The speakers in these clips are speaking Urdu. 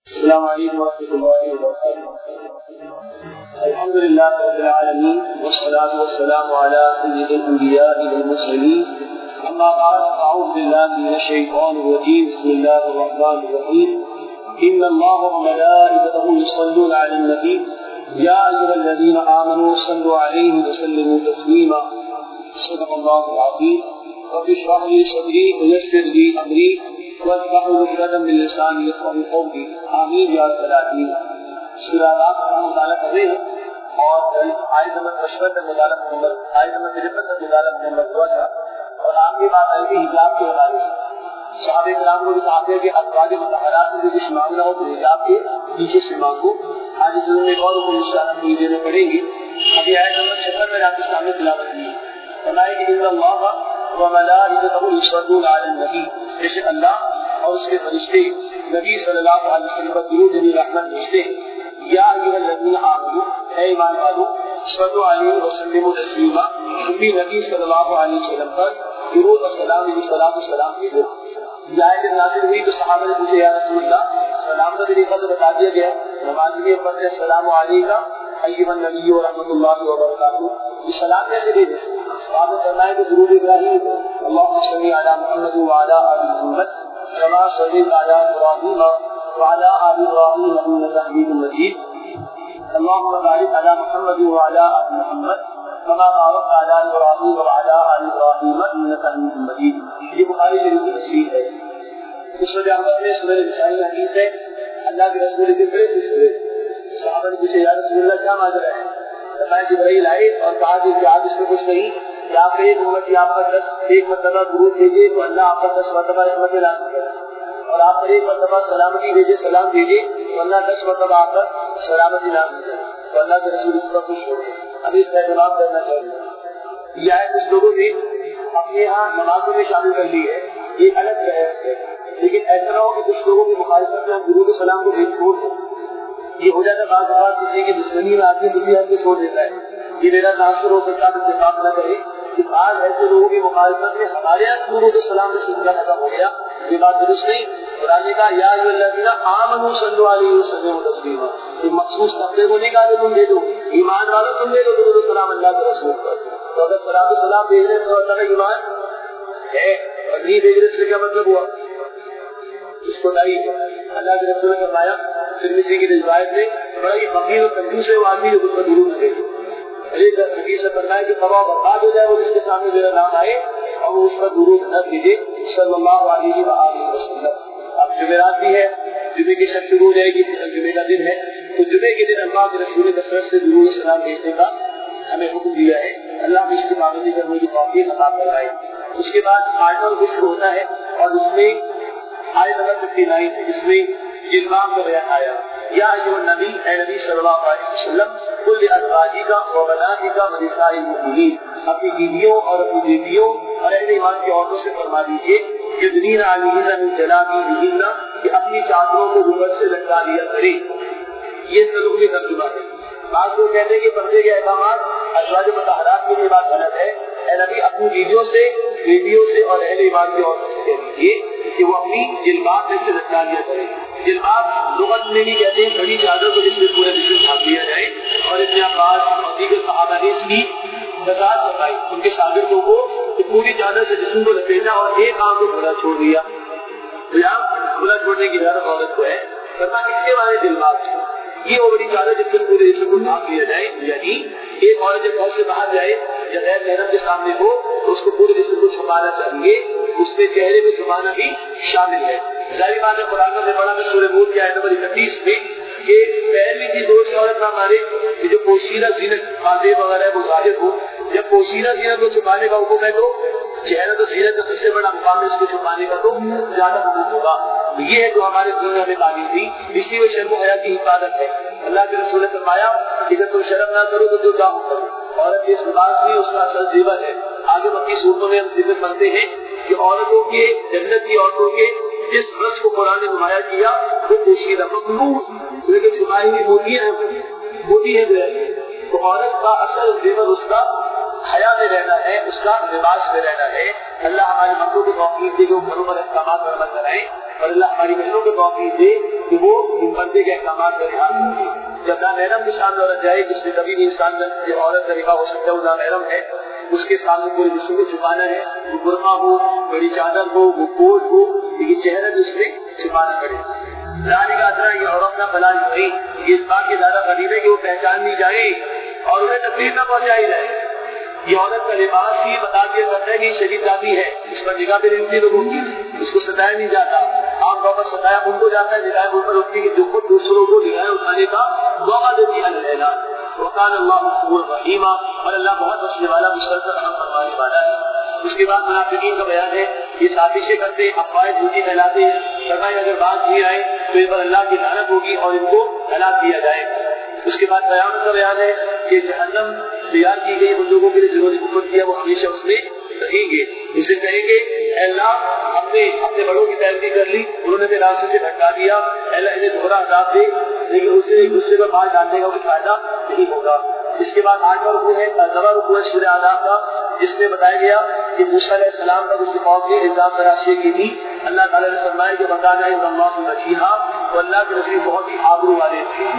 السلام علیکم ورحمۃ اللہ وبرکاتہ. الحمد للہ رب العالمین والصلاة والسلام علی سید الانبیاء والمرسلین. اما بعد اعوذ باللہ من الشیطان الرجیم. بسم اللہ الرحمن الرحیم. ان اللہ وملائکتہ یصلون علی النبی یا ایھا الذین آمنوا صلوا علیہ وسلموا تسلیما. صدق اللہ العظیم. رب اشرح لي صدری ويسر لي امری واحلل عقدۃ من لسانی یفقهوا قولی. آمین یا رب العالمین. سورہ راس کا مطالعہ کر رہے ہیں اور آیت نمبر 55 تک مطالعہ مکمل، آیت نمبر 53 تک مطالعہ مکمل ہوا تھا. اور آج کی بات آئی تھی حجاب کے حوالے سے. صحابہ کرام کو بھی کہا گیا کہ ازواج مطہرات سے کچھ مانگنا ہو تو حجاب کے پیچھے سے مانگو. آج اس میں ایک اور حکم انشاءاللہ دینے پڑیں گی. ابھی آیت نمبر 56 میں آپ کے سامنے تلاوت کی ہے. فرمایا کہ ان اللہ وملائکتہ یصلون علی النبی، بے شک اللہ اور اس کے فرشتے نبی صلی اللہ علیہ وسلم پر درود و رحمت بھیجتے ہیں. یا ایھا الذین آمنوا، اے ایمان والو، صلوا علیہ وسلموا تسلیما، تم بھی نبی صلی اللہ علیہ وسلم پر درود و سلام بھیجو. یہ آیت نازل ہوئی تو صحابہ نے پوچھا یا رسول اللہ سلام کا طریقہ تو بتا دیا گیا، نماز میں پڑھتے ہیں السلام علیکم ایھا النبی ورحمۃ اللہ وبرکاتہ، یہ سلام کیسے دے دیں؟ آپ نے فرمایا کہ درود ابراہیم اللہم صلی علی محمد وعلی آل محمد كما صليت على ابراهيم وعلى ال ابراهيم انك حميد مجيد. اللهم بارك على محمد وعلى ال محمد كما باركت على ابراهيم وعلى ال ابراهيم انك حميد مجيد. یہ بخاری شریف کی تفسیر ہے. سورہ احمد میں سورہ نسائی حدیث ہے. اللہ کے رسول کے بڑے خوش ہوئے. صحابہ نے پوچھا یا رسول اللہ کیا ماجرا ہے؟ فرمایا جبرائیل آئے اور کہا کہ آپ اس میں کچھ نہیں، کہ آپ ایک امتی آپ کا 10 ایک مرتبہ درود بھیجے تو اللہ آپ کا 10 مرتبہ رحمت اعلان کرے، اور آپ پر ایک مرتبہ سلامتی بھیجے سلام بھیجے تو اللہ 10 مرتبہ آپ پر سلامتی اعلان کرے. تو اللہ کے رسول اس پر خوش ہو گئے. ابھی اس کا اہتمام کرنا چاہیے. یہ آیت کچھ لوگوں نے اپنے یہاں نمازوں میں شامل کر لی ہے، یہ الگ بحث ہے. لیکن ایسا نہ ہو کہ کچھ لوگوں کی مخالفت میں ہم درود السلام کو بھیج چھوڑ دیں. یہ ہو جاتا ہے بعض اوقات کسی کی دشمنی میں آدمی دنیا کو چھوڑ دیتا ہے. یہ میرا ناصر ہو سکتا ہے اتفاق نہ کرے کہ بعض ایسے لوگوں کی مخالفت میں ہمارے یہاں درود السلام کا سلسلہ ختم ہو گیا. یہ بات درست نہیں. قرآن نے کہا یا ایھا الذین آمنوا صلوا علیہ وسلموا تسلیما. یہ مخصوص طبقے کو نہیں کہا کہ تم دے دو، ایمان والوں تم دے دو درود السلام اللہ کے رسول پر. تو اگر صلاۃ السلام بھیج رہے تو اللہ کا ایمان ہے اور نہیں بھیج رہے اس سے کیا مطلب ہوا؟ اس کو نہیں. اللہ کے رسول نے فرمایا ترمذی کی روایت میں بڑا ہی فقیر و کنجوس ہے وہ آدمی جو اس پر درود نہ بھیجے. حدیث سے فرمایا کہ تباہ برباد ہو جائے وہ جس کے سامنے میرا نام آئے اور وہ اس پر درود نہ بھیجے صلی اللہ علیہ وآلہ وسلم. اب جمعرات بھی ہے، جمعے کی شب شروع ہو جائے گی، جمعے کا دن ہے تو جمعے کے دن اللہ کے رسول کثرت سے درود السلام بھیجنے کا ہمیں حکم دیا ہے. اللہ نے اس کی پابندی کرنے کی توفیق عطا فرمائے. اس کے بعد آیتوں کا ذکر ہوتا ہے اور اس میں آیت نمبر 59 ہے جس میں جلواب کا بیان آیا. یا ایھا النبی، اے نبی صلی اللہ علیہ وسلم، قل لازواجک وبناتک ونساء المؤمنین، اپنی بیویوں اور اپنی بیٹیوں اور اہل ایمان کی عورتوں سے فرما دیجیے یدنین علیہن من جلابیبہن، کہ اپنی چادروں کو اوپر سے لٹکا لیا کریں. یہ سلوک ترجمہ ہے. بعض لوگ کہتے ہیں کہ پردے کے احکامات ازواج مطہرات کے لیے بات غلط ہے. اے نبی اپنی بیویوں سے اور اہل ایمان کی عورتوں سے کہہ دیجیے کہ وہ اپنی جلباب میں سے لٹکا لیا کرے. جلباب لغت میں بھی کہتے ہیں بڑی چادر کو جس میں پورے جسم ڈھانپ دیا جائے، اور ابن عباس اور دیگر صحابہ نے اس کی وضاحت فرمائی ان کے شاگردوں کو کہ پوری چادر سے جسم کو لپیٹا اور ایک آنکھ کو کھلا چھوڑ دیا. تو یہاں کھلا چھوڑنے کی اجازت عورت کو ہے. فرمایا اس کے بارے جلباب ہے یہ وہ بڑی چادر جس سے پورے جسم کو ڈھانپ لیا جائے، یعنی ایک عورت جب گھر سے باہر جائے یا غیر محرم کے سامنے ہو تو اس کو پورے جسم کو چھپانا چاہیے، اس میں چہرے کو چھپانا بھی شامل ہے. ظاہر بات ہے قرآن میں پڑھا میں سورہ ہود کی آیت نمبر 31 میں کہ پہلی چیز دوست عورت نہ مارے کہ جو پوشیدہ زینت خاصے وغیرہ ہے وہ ظاہر ہو. جب پوشیدہ زینت کو چھپانے کا حکم ہے تو چہرہ تو زینت کا سب سے بڑا مقام ہے، اس کو چھپانے کا تو زیادہ حکم ہوگا. یہ ہے جو ہمارے دین نے ہمیں تعلیم دی، اسی میں شرم و حیا کی حفاظت ہے. اللہ کے رسول نے فرمایا کہ جب تم شرم نہ کرو تو جو چاہو کرو. عورت کی اس لباس بھی اس کا اصل زیور ہے. آگے باقی صورتوں میں ہم ذکر کرتے ہیں کہ عورتوں کے جنت کی عورتوں کے جس رقص کو قرآن نے نمایاں کیا وہ پوشیدہ مخلوق لیکن چھپائی ہوئی ہوتی ہے تو عورت کا اصل زیور اس کا حیا میں رہنا ہے، اس کا لباس میں رہنا ہے. اللہ ہمارے مردوں کو توفیق دے کہ وہ گھروں پر احکامات پر عمل کرائیں. اور اللہ ہماری بہنوں کو توفیق دے کہ وہ پردے کے احکامات کا لحاظ کرے. جب نامحرم کے سامنے عورت جائے جس سے کبھی بھی انسان جو عورت کا نکاح ہو سکتا ہے وہ نامحرم ہے, اس کے سامنے پورے جسم کو چھپانا ہے, وہ برقع ہو, بڑی چادر ہو, وہ کوٹ ہو, لیکن چہرہ بھی اس میں چھپانا پڑے. لانے کا ادنا یہ عورت نہ فلاں نہیں, یہ اس بات کے زیادہ قریب ہے کہ وہ پہچان نہیں جائے اور انہیں تکلیف نہ پہنچائی جائے. یہ عورت کا لباس ہی بتا دیا کرتا ہے کہ شدید ذاتی ہے, اس پر نگاہ بھی نہیں لوگوں کی, اس کو ستایا نہیں جاتا. عام طور پر ستایا ان کو جاتا ہے, نگاہیں ان پر ہوتی ہے کہ جو خود دوسروں کو نگاہیں اٹھانے کا موقع دیتی ہے اللہ. وقال اللہ غفور رحیم, اور اللہ بہت بخشنے والا مسلسل رحم فرمانے والا ہے. اس کے بعد منافقین کا بیان ہے, یہ سازشیں کرتے, افواہیں جھوٹی پھیلاتے ہیں, فرمایا اگر بات نہیں آئے تو ان پر اللہ کی لعنت ہوگی اور ان کو ہلاک کیا جائے. اس کے بعد قیامت کا بیان ہے کہ جہنم تیار کی گئی ان لوگوں کے لیے جنہوں نے کفر کیا وہ ہمیشہ اس میں رہیں گے. اسے کہیں گے اے اللہ ہم نے اپنے بڑوں کی پیروی کر لی, انہوں نے میرے راستے سے بھٹکا دیا, اے اللہ انہیں دوہرا عذاب دے, لیکن اسے ایک دوسرے پر مار ڈالنے کا کوئی فائدہ نہیں ہوگا. اس کے بعد 8واں رکوع ہے, 9واں رکوع ہے سورہ اعراف کا, جس میں بتایا گیا کہ موسیٰ علیہ السلام کا اس قوم نے الزام تراشی کی تھی. اللہ تعالیٰ نے فرمایا کہ بتانا ہے اللہ مسیحا, تو اللہ کے رسول بہت ہی آبرو والے تھے.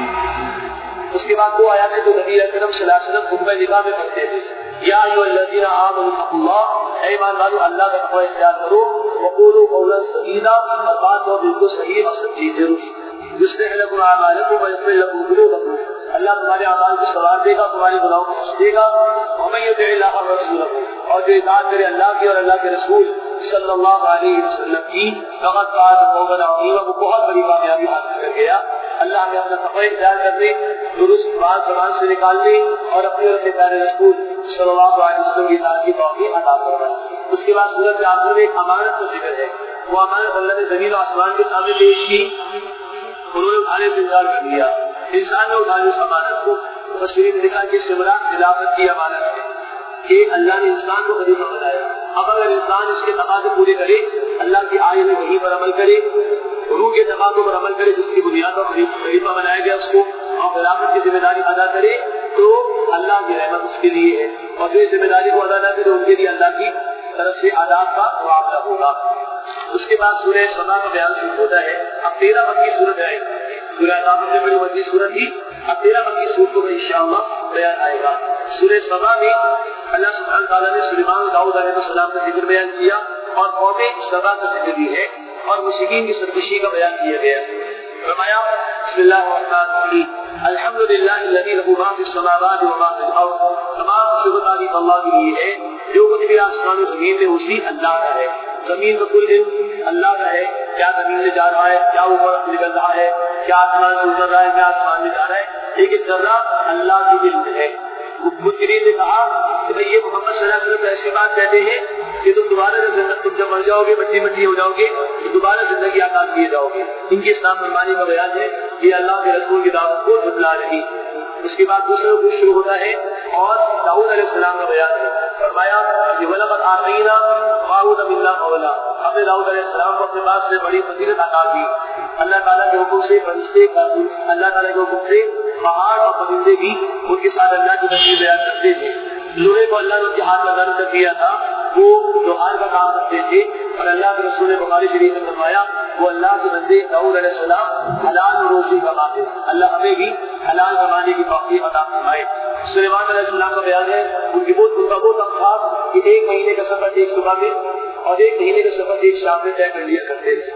اس کے بعد 2 آیات جو نبی اکرم صلی اللہ علیہ وسلم خطبہ نکاح میں پڑھتے تھے. یا ایھا الذین آمنوا اتقوا اللہ, اے ایمان والو اللہ کا تقوی اختیار کرو, وقولوا قولا سدیدا, اور بات کو بالکل صحیح اور سچی درست. یصلح لکم اعمالکم ویغفر لکم ذنوبکم, اللہ تمہارے اعمال کو سنوار دے گا, تمہارے گناہوں کو بخش دے گا. ومن یطع اللہ ورسولہ, اور جو اطاعت کرے اللہ کی اور اللہ کے رسول صلی اللہ علیہ وسلم کی, فقد فاز فوزا عظیما, وہ بہت بڑی کامیابی حاصل کر گیا. اللہ ہمیں اپنا تقوی اختیار کرنے, درست بات زبان سے نکالنے اور اپنے اور اپنے پیارے رسول صلی اللہ علیہ وسلم کی اطاعت کی توفیق عطا فرمائے. اس کے بعد سورۃ یاسین میں ایک امانت کا ذکر ہے. وہ امانت اللہ نے زمین و آسمان کے سامنے پیش کی, انہوں نے اٹھانے سے انکار کر دیا. انسان نے اٹھانے اس امانت کو, مفسرین نے لکھا کہ مراد خلافت کی امانت ہے کہ اللہ نے انسان کو خلیفہ بنایا. اب اگر انسان اس کے تقاضے پورے کرے, اللہ کی آیت وحی پر عمل کرے, روح کے تقاضوں پر عمل کرے, جس کی بنیاد پر خلیفہ بنایا گیا اس کو, اور خلافت کی ذمہ داری ادا کرے, تو اللہ کی رحمت اس کے لیے ہے. اور جو ذمہ داری کو ادا نہ کرے ان کے لیے اللہ کی طرف سے عذاب کا معاملہ ہوگا. اس کے بعد سورہ سبا کا بیان شروع ہوتا ہے. اب 13 مکی صورت ہے, سورہ اعراف سے بڑی مکی صورت تھی, اب 13 مکی صورتوں کا انشاءاللہ بیان آئے گا. سورہ سبا میں اللہ سبحانہ تعالیٰ نے سلیمان اور داؤد علیہ السلام کا ذکر بیان کیا, اور قوم سبا کا ذکر بھی ہے, اور مشرکین کی سرکشی کا بیان کیا گیا. فرمایا بسم اللہ الرحمن الرحیم, الحمدللہ الذی لہ ما فی السماوات و ما فی الارض, تمام شکر تعریف اللہ کے لیے ہے, جو کچھ بھی آسمان و زمین میں اسی اللہ کا ہے. زمین کا کل علم اللہ کا ہے, کیا زمین میں جا رہا ہے, کیا اوپر نکل رہا ہے, کیا آسمان سے اتر رہا ہے, کیا آسمان میں جا رہا ہے, ایک ذرہ اللہ کے علم ہے. مجرمین نے کہا کہ بھئی یہ محمد صلی اللہ علیہ وسلم ایسی بات کہتے ہیں کہ تم دوبارہ تم جب مر جاؤ گے, مٹی ہو جاؤ گے, تو دوبارہ زندگی عطا کیے جاؤ گے. ان کی اسلام فرمانی کا بیان ہے کہ اللہ کے رسول کی دعوت کو جھٹلا رہی. اس کے بعد دوسرے کو شروع ہوتا ہے, اور داؤد علیہ السلام کا بیان ہے. فرمایا کہ وَلَقَدْ آتَيْنَا دَاوُودَ مِنَّا فَضْلًا, ہم نے داؤد علیہ السلام کو اپنے پاس سے بڑی فضیلت عطا کی. اللہ تعالیٰ کے حکم سے فرشتے, اللہ تعالیٰ کے حکم سے پہاڑ اور پرندے بھی ان کے ساتھ اللہ کی تصویر بیان کرتے تھے. لوہے کو اللہ نے ان کے ہاتھ میں ضرب کر دیا تھا, وہ لوہار کا کام کرتے تھے, اور اللہ کے رسول نے بخاری شریف میں فرمایا وہ اللہ کے بندے داؤد علیہ السلام حلال روزی کماتے, اللہ ہمیں بھی حلال کمانے کی توفیق عطا فرمائے. سلیمان علیہ السلام کا بیان ہے, ان کی ان کا وہ وقت تھا کہ 1 مہینے کا سفر ایک صبح میں اور 1 مہینے کا سفر ایک شام میں طے کر لیا کرتے تھے.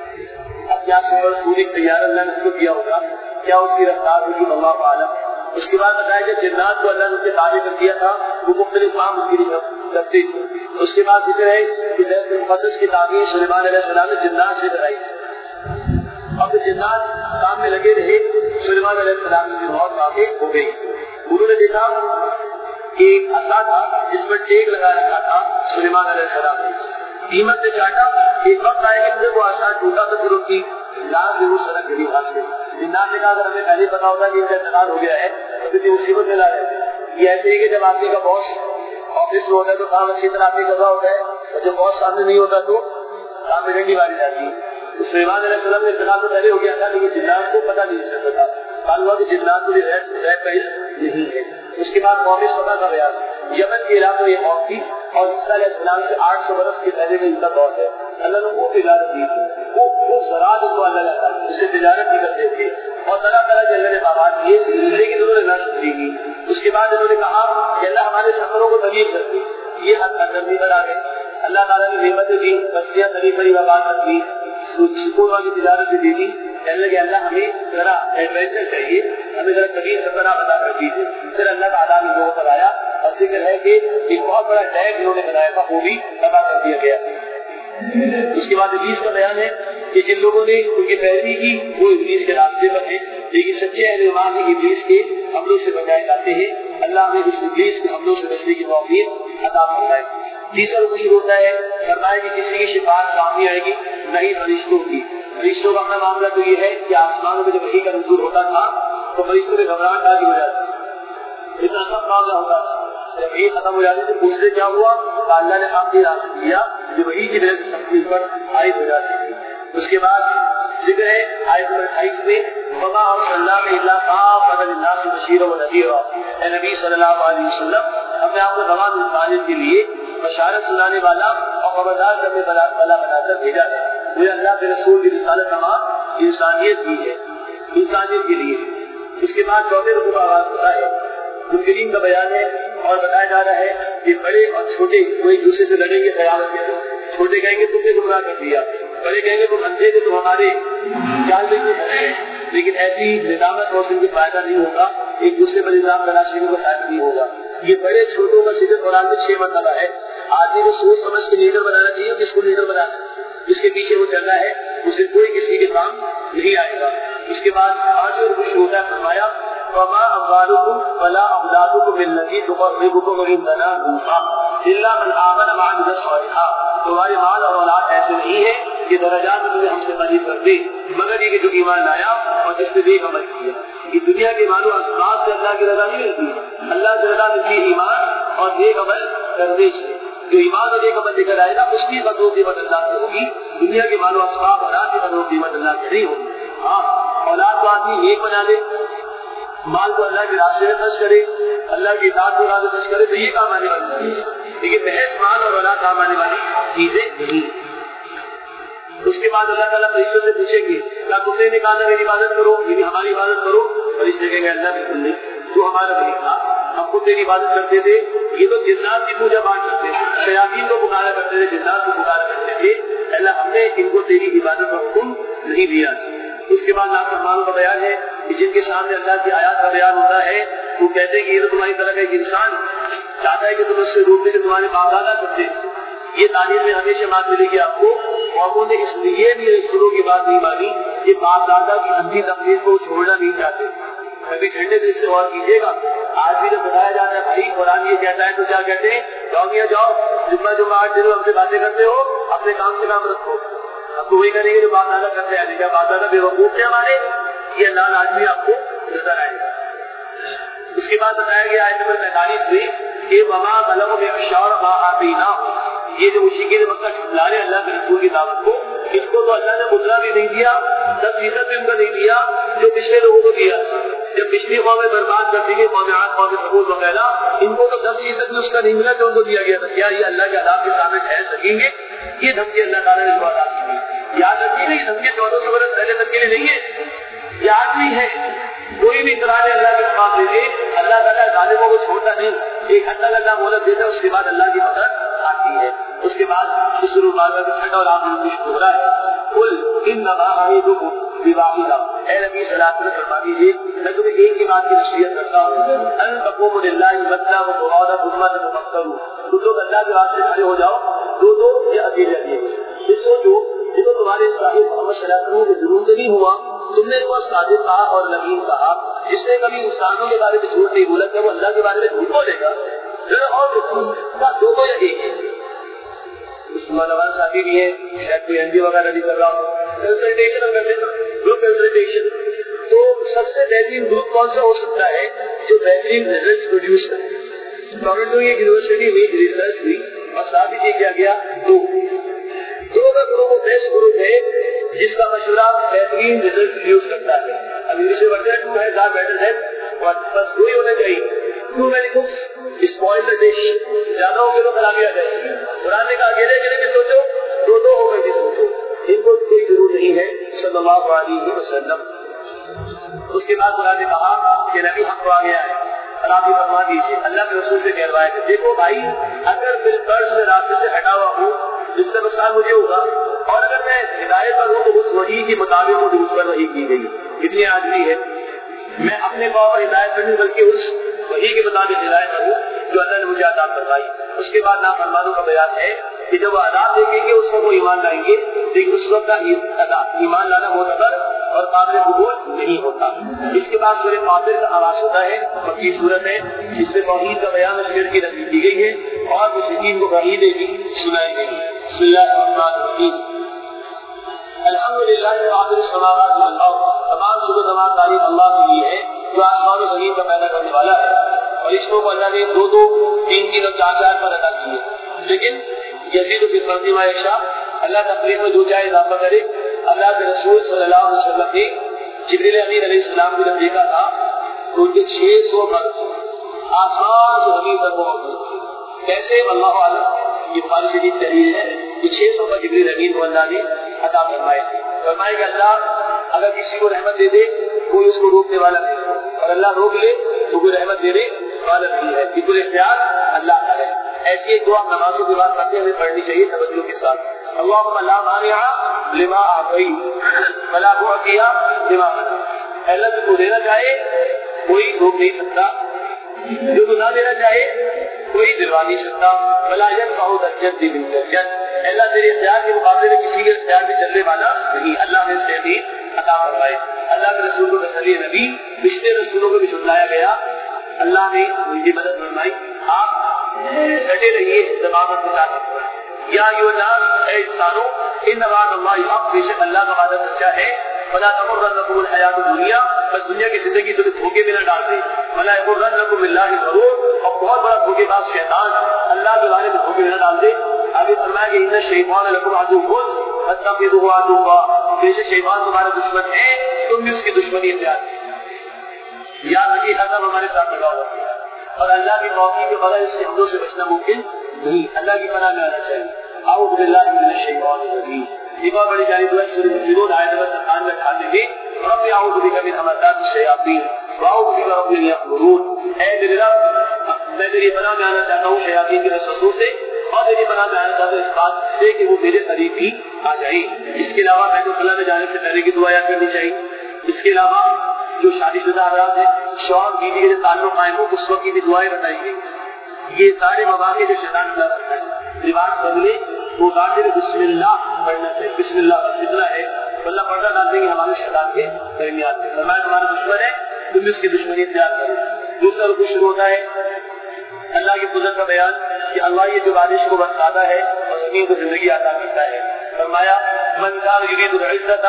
اب کیا سفر پوری تیار اللہ نے اس کو کیا ہوگا, کیا اس کی رفتار ہوگی, اللہ عالم. اس کے بعد بتایا کہ جنات کو اللہ نے ان کے تابع کر دیا تھا, وہ مختلف کام اس کے لیے کرتے تھے. اس کے بعد ذکر ہے کہ بیت المقدس کی تعمیر سلیمان علیہ السلام نے جنات سے کرائی. اب جنات کام میں لگے رہے, سلیمان علیہ السلام کی موت واقع ہو گئی. انہوں نے دیکھا کہ ایک اللہ تھا جس پر ٹیک لگا رکھا تھا سلیمان علیہ السلام نے, قیمت نے چاٹا, ایک وقت آئے کہ وہ آسان ٹوٹا تو پھر ان کی لاش وہ سڑک گری ہاتھ سے. جنات نے کہا اگر ہمیں پہلے پتا ہوتا کہ ان کا انتقال ہو گیا ہے تو کتنی مصیبت میں لا رہے تھے. یہ ایسے ہی کہ جب آدمی کا باس آفس میں ہوتا ہے تو کام اچھی طرح آدمی کر رہا ہوتا ہے, اور جب باس سامنے نہیں ہوتا تو کام میں ڈنڈی ماری جاتی ہے. سلیمان علیہ السلام نے انتقال تو پہلے ہو گیا تھا, لیکن جنات کو پتا نہیں چل سکتا. معلوم ہوا کہ جنات کو غیب کا علم نہیں ہے. اس کے بعد قوم سبا کا بیان, یمن کے علاقے میں یہ قوم تھی, اور عیسیٰ علیہ السلام سے 800 برس کے پہلے میں ان کا دور ہے. اللہ نے وہ اجازت دی تھی, خوب زراعت کو اللہ نے عطا کی، اس سے تجارت بھی کرتے تھے اور طرح طرح کے اللہ نے باغات کیے، لیکن انہوں نے نہ شکری کی۔ اس کے بعد انہوں نے کہا کہ اللہ ہمارے سفروں کو طویل کر دی، یہ حد اندر پر آ گئے۔ اللہ تعالیٰ نے نعمتیں دی، بچیاں طریق بڑی وباد رکھ دی، سکون والی تجارت بھی دے دی۔ کہنے لگے اللہ ہمیں ذرا ایڈوینچر چاہیے، ہمیں ذرا طویل سفر آپ ادا کر دیجیے۔ پھر اللہ کا عذاب ان لوگوں پر آیا اور ذکر ہے کہ ایک بہت بڑا ڈیم انہوں نے بنایا تھا، وہ بھی تباہ کر دیا گیا۔ اس کے بعد ابلیس کا بیان ہے کہ جن لوگوں نے ان کی پیروی کی وہ ابلیس کے راستے پر ہیں، لیکن سچے اہل ایمان ہی ابلیس کے حملوں سے بچائے جاتے ہیں۔ اللہ نے اس ابلیس کے حملوں سے بچنے کی توفیق عطا فرمائے۔ تیسرا رکن ہوتا ہے فرمایا کہ کسی کی شفاعت کام نہیں آئے گی، نہیں فرشتوں کی۔ فرشتوں کا اپنا معاملہ تو یہ ہے کہ آسمانوں میں جب وحی کا نزول ہوتا تھا تو فرشتوں میں گھبراہٹ آدھی ہو جاتی، اتنا سب معاملہ ہوتا تھا۔ جب یہ ختم ہو جاتی تو پوچھتے کیا ہوا تو اللہ نے آپ کی راست دیا جو وحی کی وجہ سے سب چیز پر عائد ہو جاتی تھی۔ اس کے بعد ذکر ہے آیت نمبر 28 میں وما ارسلناک الا کافۃ للناس بشیرا ونذیرا، اے نبی صلی اللہ علیہ وسلم ہم نے آپ کو تمام انسانیت کے لیے بشارت سنانے والا اور خبردار کرنے والا بنا کر بھیجا ہے۔ وہ اللہ کے رسول کی رسالت تمام انسانیت کی ہے، انسانیت کے لیے۔ اس کے بعد چوتھے رکوع کا آغاز ہوتا ہے، منکرین کا بیان ہے اور بتایا جا رہا ہے کہ بڑے اور چھوٹے وہ ایک دوسرے سے لڑیں گے قیامت کے دن۔ چھوٹے کہیں گے تم نے گمراہ کر دیا، بڑے کہیں گے تم اندھے تھے، تم ہمارے جال میں کیوں پھنسے۔ لیکن ایسی ندامت اور ان کو فائدہ نہیں ہوگا، ایک دوسرے پر الزام لگانے کو فائدہ نہیں ہوگا۔ یہ بڑے چھوٹوں کا ذکر قرآن میں 6 مرتبہ ہے۔ آدمی کو سوچ سمجھ کے لیڈر بنانا چاہیے، کس کو لیڈر بنانا ہے، جس کے پیچھے وہ چل رہا ہے اسے کوئی کسی کے کام نہیں آئے گا۔ اس کے بعد آج اور خوش ہوتا ہے فرمایا وما اموالکم ولا اولادکم بالتي تقربکم عندنا زلفى الا من آمن وعمل صالحا، تمہارے مال اور اولاد ایسے نہیں ہے کہ درجات میں تمہیں ہم سے قریب کر دے مگر یہ کہ جو ایمان لایا اور جس نے نیک عمل کیا۔ یہ دنیا کے مال و اسباب سے اللہ کی رضا نہیں ملتی، اللہ کی رضا ملتی ہے ایمان اور نیک عمل کرنے سے۔ جو ایمان اور نیک عمل لے کر آئے گا اس کی قدر و قیمت اللہ کی ہوگی، دنیا کے مال و اسباب اور کی قدر و قیمت اللہ کی نہیں ہوگی۔ ہاں اولاد کو آدمی نیک بنا دے، مال کو اللہ کے راستے میں خرچ کرے، اللہ کی اطاعت کو راضی خرچ کرے تو یہ کام آنے والی چیز ہے، لیکن بحث مال اور اولاد کام آنے والی چیزیں نہیں۔ اس کے بعد اللہ تعالیٰ فرشتوں سے پوچھیں گے کیا تم نے نکالا میری عبادت کرو، یعنی ہماری عبادت کرو؟ فرشتے کہیں گے اللہ بالکل نہیں، تو ہمارا نہیں تھا، ہم خود تیری عبادت کرتے تھے۔ یہ تو جنات کی پوجا پاٹ کرتے تھے، شیاطین کو پکارا کرتے تھے، جنات کو پکارا کرتے تھے، اللہ ہم نے ان کو تیری عبادت کا حکم نہیں دیا۔ اس کے بعد نافرمانوں کا بیان ہے کہ جن کے سامنے اللہ کی آیات کا بیان ہوتا ہے وہ کہتے ہیں کہ یہ تو تمہاری طرح کا ایک انسان چاہتا ہے کہ تم اس سے روکنے سے تمہارے باپ دادا کرتے۔ یہ تعلیم میں ہمیشہ بات ملے گی آپ کو، قوموں نے اس لیے بھی شروع کی بات نہیں مانی کہ باپ دادا کی اندھی تقلید کو چھوڑنا نہیں چاہتے۔ کبھی ٹھنڈے دل سے غور کیجیے گا، آج بھی جب بتایا جاتا ہے بھائی قرآن یہ کہتا ہے تو کیا کہتے ہیں، جاؤ میاں جاؤ، جمعہ 8 دنوں ہم سے باتیں کرتے ہو، اپنے کام سے کام رکھو۔ اب تو وہی کریں گے جو باپ دادا کرتے ہیں، کیا باپ دادا بے وقوف تھے ہمارے؟ یہ انداز آج بھی آپ کو نظر آئے گا۔ اس کے بعد بتایا گیا آیت نمبر 45 میں کہ وما بلغ بشار ما آتینا، یہ جو مشرکین مکہ ٹھٹلا رہے اللہ کے رسول کی دعوت کو، اس کو تو اللہ نے اتنا بھی نہیں دیا، 10% بھی ان کو نہیں دیا جو پچھلے لوگوں کو دیا۔ جب پچھلی قومیں برباد کر دی گئی، قوم عاد، قوم ثمود وغیرہ، ان کو تو 10% بھی اس کا نہیں ملا جو ان کو دیا گیا تھا۔ کیا یہ اللہ کے عذاب کے سامنے ٹھہر سکیں گے؟ یہ دھمکی اللہ تعالیٰ نے عطا کی۔ یاد رکھیے یہ دھمکی 1400 برس پہلے تک کے لیے نہیں ہے، یہ آج بھی ہے۔ کوئی بھی اطلاع اللہ کے پاس دے دے، اللہ تعالیٰ ظالموں کو چھوڑتا نہیں، ایک حد تک اللہ مہلت دیتا ہے، اس کے بعد اللہ کی مدد آتی ہے۔ اس کے بعد شروع چھٹا اور آخری شروع ہو رہا ہے، قل انما اعظکم بواحدہ، اے نبی صلی اللہ علیہ وسلم فرما دیجیے میں تمہیں ایک ہی بات کی نصیحت کرتا ہوں، ان تقوموا للہ مثنی وفرادی ثم تتفکروا، تم لوگ اللہ کے واسطے کھڑے ہو جاؤ دو دو یا اکیلے اکیلے، اس سوچو دیکھو تمہارے صاحب محمد صلی اللہ علیہ وسلم کے ضرور نہیں ہوا، تم نے وہ صادق کہا اور نبی کہا، جس نے کبھی انسانوں کے بارے میں جھوٹ نہیں بولا کہ وہ اللہ کے بارے میں جھوٹ بولے گا، ذرا اور دو دو یا ایک ہے۔ عثمان نواز صاحب بھی ہے، شاید کوئی اندھی وغیرہ نہیں کر رہا ہوں، کنسلٹیشن ہم کرتے ہیں، گروپ کنسلٹیشن، تو سب سے بہترین گروپ کون سا ہو سکتا ہے جو بہترین ریزلٹ پروڈیوس کرے؟ ٹورنٹو کی یونیورسٹی میں ریسرچ ہوئی اور ثابت یہ کیا گیا دو کا گروپ بیسٹ گروپ ہے جس کا مشورہ بہترین ریزلٹ پروڈیوس کرتا ہے۔ اب انگلش میں بڑھتے ہیں 2 ہے زیادہ بیٹر ہے، اور بس 2 ہی ہونے چاہیے۔ Too many cooks spoil the dish, زیادہ ہو گئے تو خرابی آ جائے گی۔ قرآن نے کہا اکیلے اکیلے بھی سوچو، دو ہو گئے بھی سوچو، ان کو کوئی درود نہیں ہے صلی اللہ علیہ وسلم. اس کے بعد قرآن نے کہا کہ نبی حق کو آ گیا ہے اور آپ یہ فرما دیجیے. اللہ کے رسول سے کہلوائے کہ دیکھو بھائی, اگر بالفرض میں راستے سے ہٹا ہوا ہوں جس کا نقصان مجھے ہوگا, اور اگر میں ہدایت پر ہوں تو اس وحی کے مطابق وہ درود پر وحی کی گئی. کتنی آدمی ہے, میں اپنے قوم پر ہدایت پر نہیں بلکہ اس وحی کے مطابق ہدایت پر ہوں جو اللہ نے مجھے عطا فرمائی. اس کے بعد نافرمانوں کا بیان ہے کہ جب وہ عذاب دیکھیں گے اس وقت وہ ایمان لائیں گے, لیکن اس وقت کا ایمان لانا معتبر اور قابل قبول نہیں ہوتا. اس کے بعد سورہ فاطر کا آغاز ہوتا ہے, مکی صورت ہے جس میں توحید کا بیان اور شرک کی نفی کی گئی ہے اور مشرکین کو وعیدیں بھی سنائی گئی. بسم اللہ الرحمن الرحیم. الحمدللہ فاطر السماوات والارض, تمام شکر تمام تعریف اللہ کے لیے ہے جو آسمان و زمین کا پیدا کرنے والا ہے. اور اس کو اللہ نے 2 2 3 3 اور 4 4 پر ادا کیے, لیکن یزید فی الارض ما یشاء, اللہ تقریب میں جو چاہے اضافہ کرے. اللہ کے رسول صلی اللہ علیہ وسلم نے جبریل امین علیہ السلام کو جب دیکھا تھا تو ان کے 600 مرد آسمان سے زمین تک پہنچ گئے. کیسے اللہ عالم, یہ بخاری شریف دلیل ہے کہ 600 پر جبریل امین کو اللہ نے عطا فرمائے تھے. فرمائے کہ اللہ اگر کسی کو رحمت دے دے کوئی اس کو روکنے والا نہیں ہے, اور اللہ روک لے تو کوئی رحمت دے دے والا نہیں ہے. بالکل اختیار اللہ کا ہے. ایسی ایک دعا نمازوں کی بات کرتے ہمیں پڑھنی چاہیے توجہ کے ساتھ. اللہم لا مانع لما اعطیت ولا معطی لما منعت. اللہ جو دینا چاہے کوئی روک نہیں سکتا, جو تو نہ دینا چاہے کوئی دلوا نہیں سکتا. ولا ينفع ذا الجد بالجد, اللہ تیرے اختیار کے مقابلے میں کسی کے اختیار میں چلنے والا نہیں. اللہ نے اسے بھی عطا فرمائے. اللہ کے رسول کو تسلی نبی, پچھلے رسولوں کو بھی سنایا گیا, اللہ نے ان کی مدد فرمائی. آپ ڈٹے رہیے استقامت کے ساتھ. یا ایھا الناس, اے انسانوں, ان وعد اللہ حق, بے شک اللہ کا وعدہ سچا ہے. فلا تغرنکم الحیات الدنیا, بس دنیا کی زندگی تمہیں دھوکے میں نہ ڈال دے. ولا یغرنکم باللہ الغرور, اور بہت بڑا دھوکے باز شیطان اللہ کے بارے میں دھوکے میں نہ ڈال دے. آگے فرمایا کہ ان الشیطان لکم عدو فاتخذوه عدوا, بے شک شیطان تمہارا دشمن ہے, تم بھی اس کی دشمنی اختیار کرو. یاد رکھیے حساب ہمارے ساتھ لگا ہوا ہے, اور اللہ کی توفیق کے بغیر اس کے حملوں سے بچنا ممکن نہیں. اللہ کی پناہ میں آنا چاہیے. اعوذ باللہ من الشیطان الرجیم. یہ بہت بڑی جاری دعا سورۃ المؤمنون آیت نمبر 57 میں کھاتے ہیں. رب اعوذ بک من همزات الشیاطین واعوذ بک رب ان یحضرون. اے میرے رب, میں تیری پناہ میں آنا چاہتا ہوں شیاطین کے وسوسوں سے, اور تیری پناہ میں آنا چاہتا ہوں اس بات سے کہ وہ میرے قریب ہی آ جائیں. اس کے علاوہ بیت الخلاء میں جانے سے پہلے کی دعا یاد کرنی چاہیے. اس کے علاوہ جو شادی شدہ حضرات ہیں, شوہر بیوی کے تعلق قائم ہو اس وقت کی بھی دعائیں بتائی گئی. یہ سارے مواقع جو شیطان اللہ کرتا ہے, رواج بدلے وہ داخل بسم اللہ پڑھنا چاہیے. بسم اللہ کا سلسلہ ہے, اللہ پردہ ڈال دیں گے ہمارے شیطان کے درمیان میں. فرمایا تمہارا دشمن ہے, تم اس کی دشمنی اختیار کرو. دوسرا رکوع شروع ہوتا ہے اللہ کی قدرت کا بیان کہ اللہ یہ جو بارش کو برساتا ہے اور زمین کو زندگی عطا کرتا ہے. فرمایا من کان یرید العزت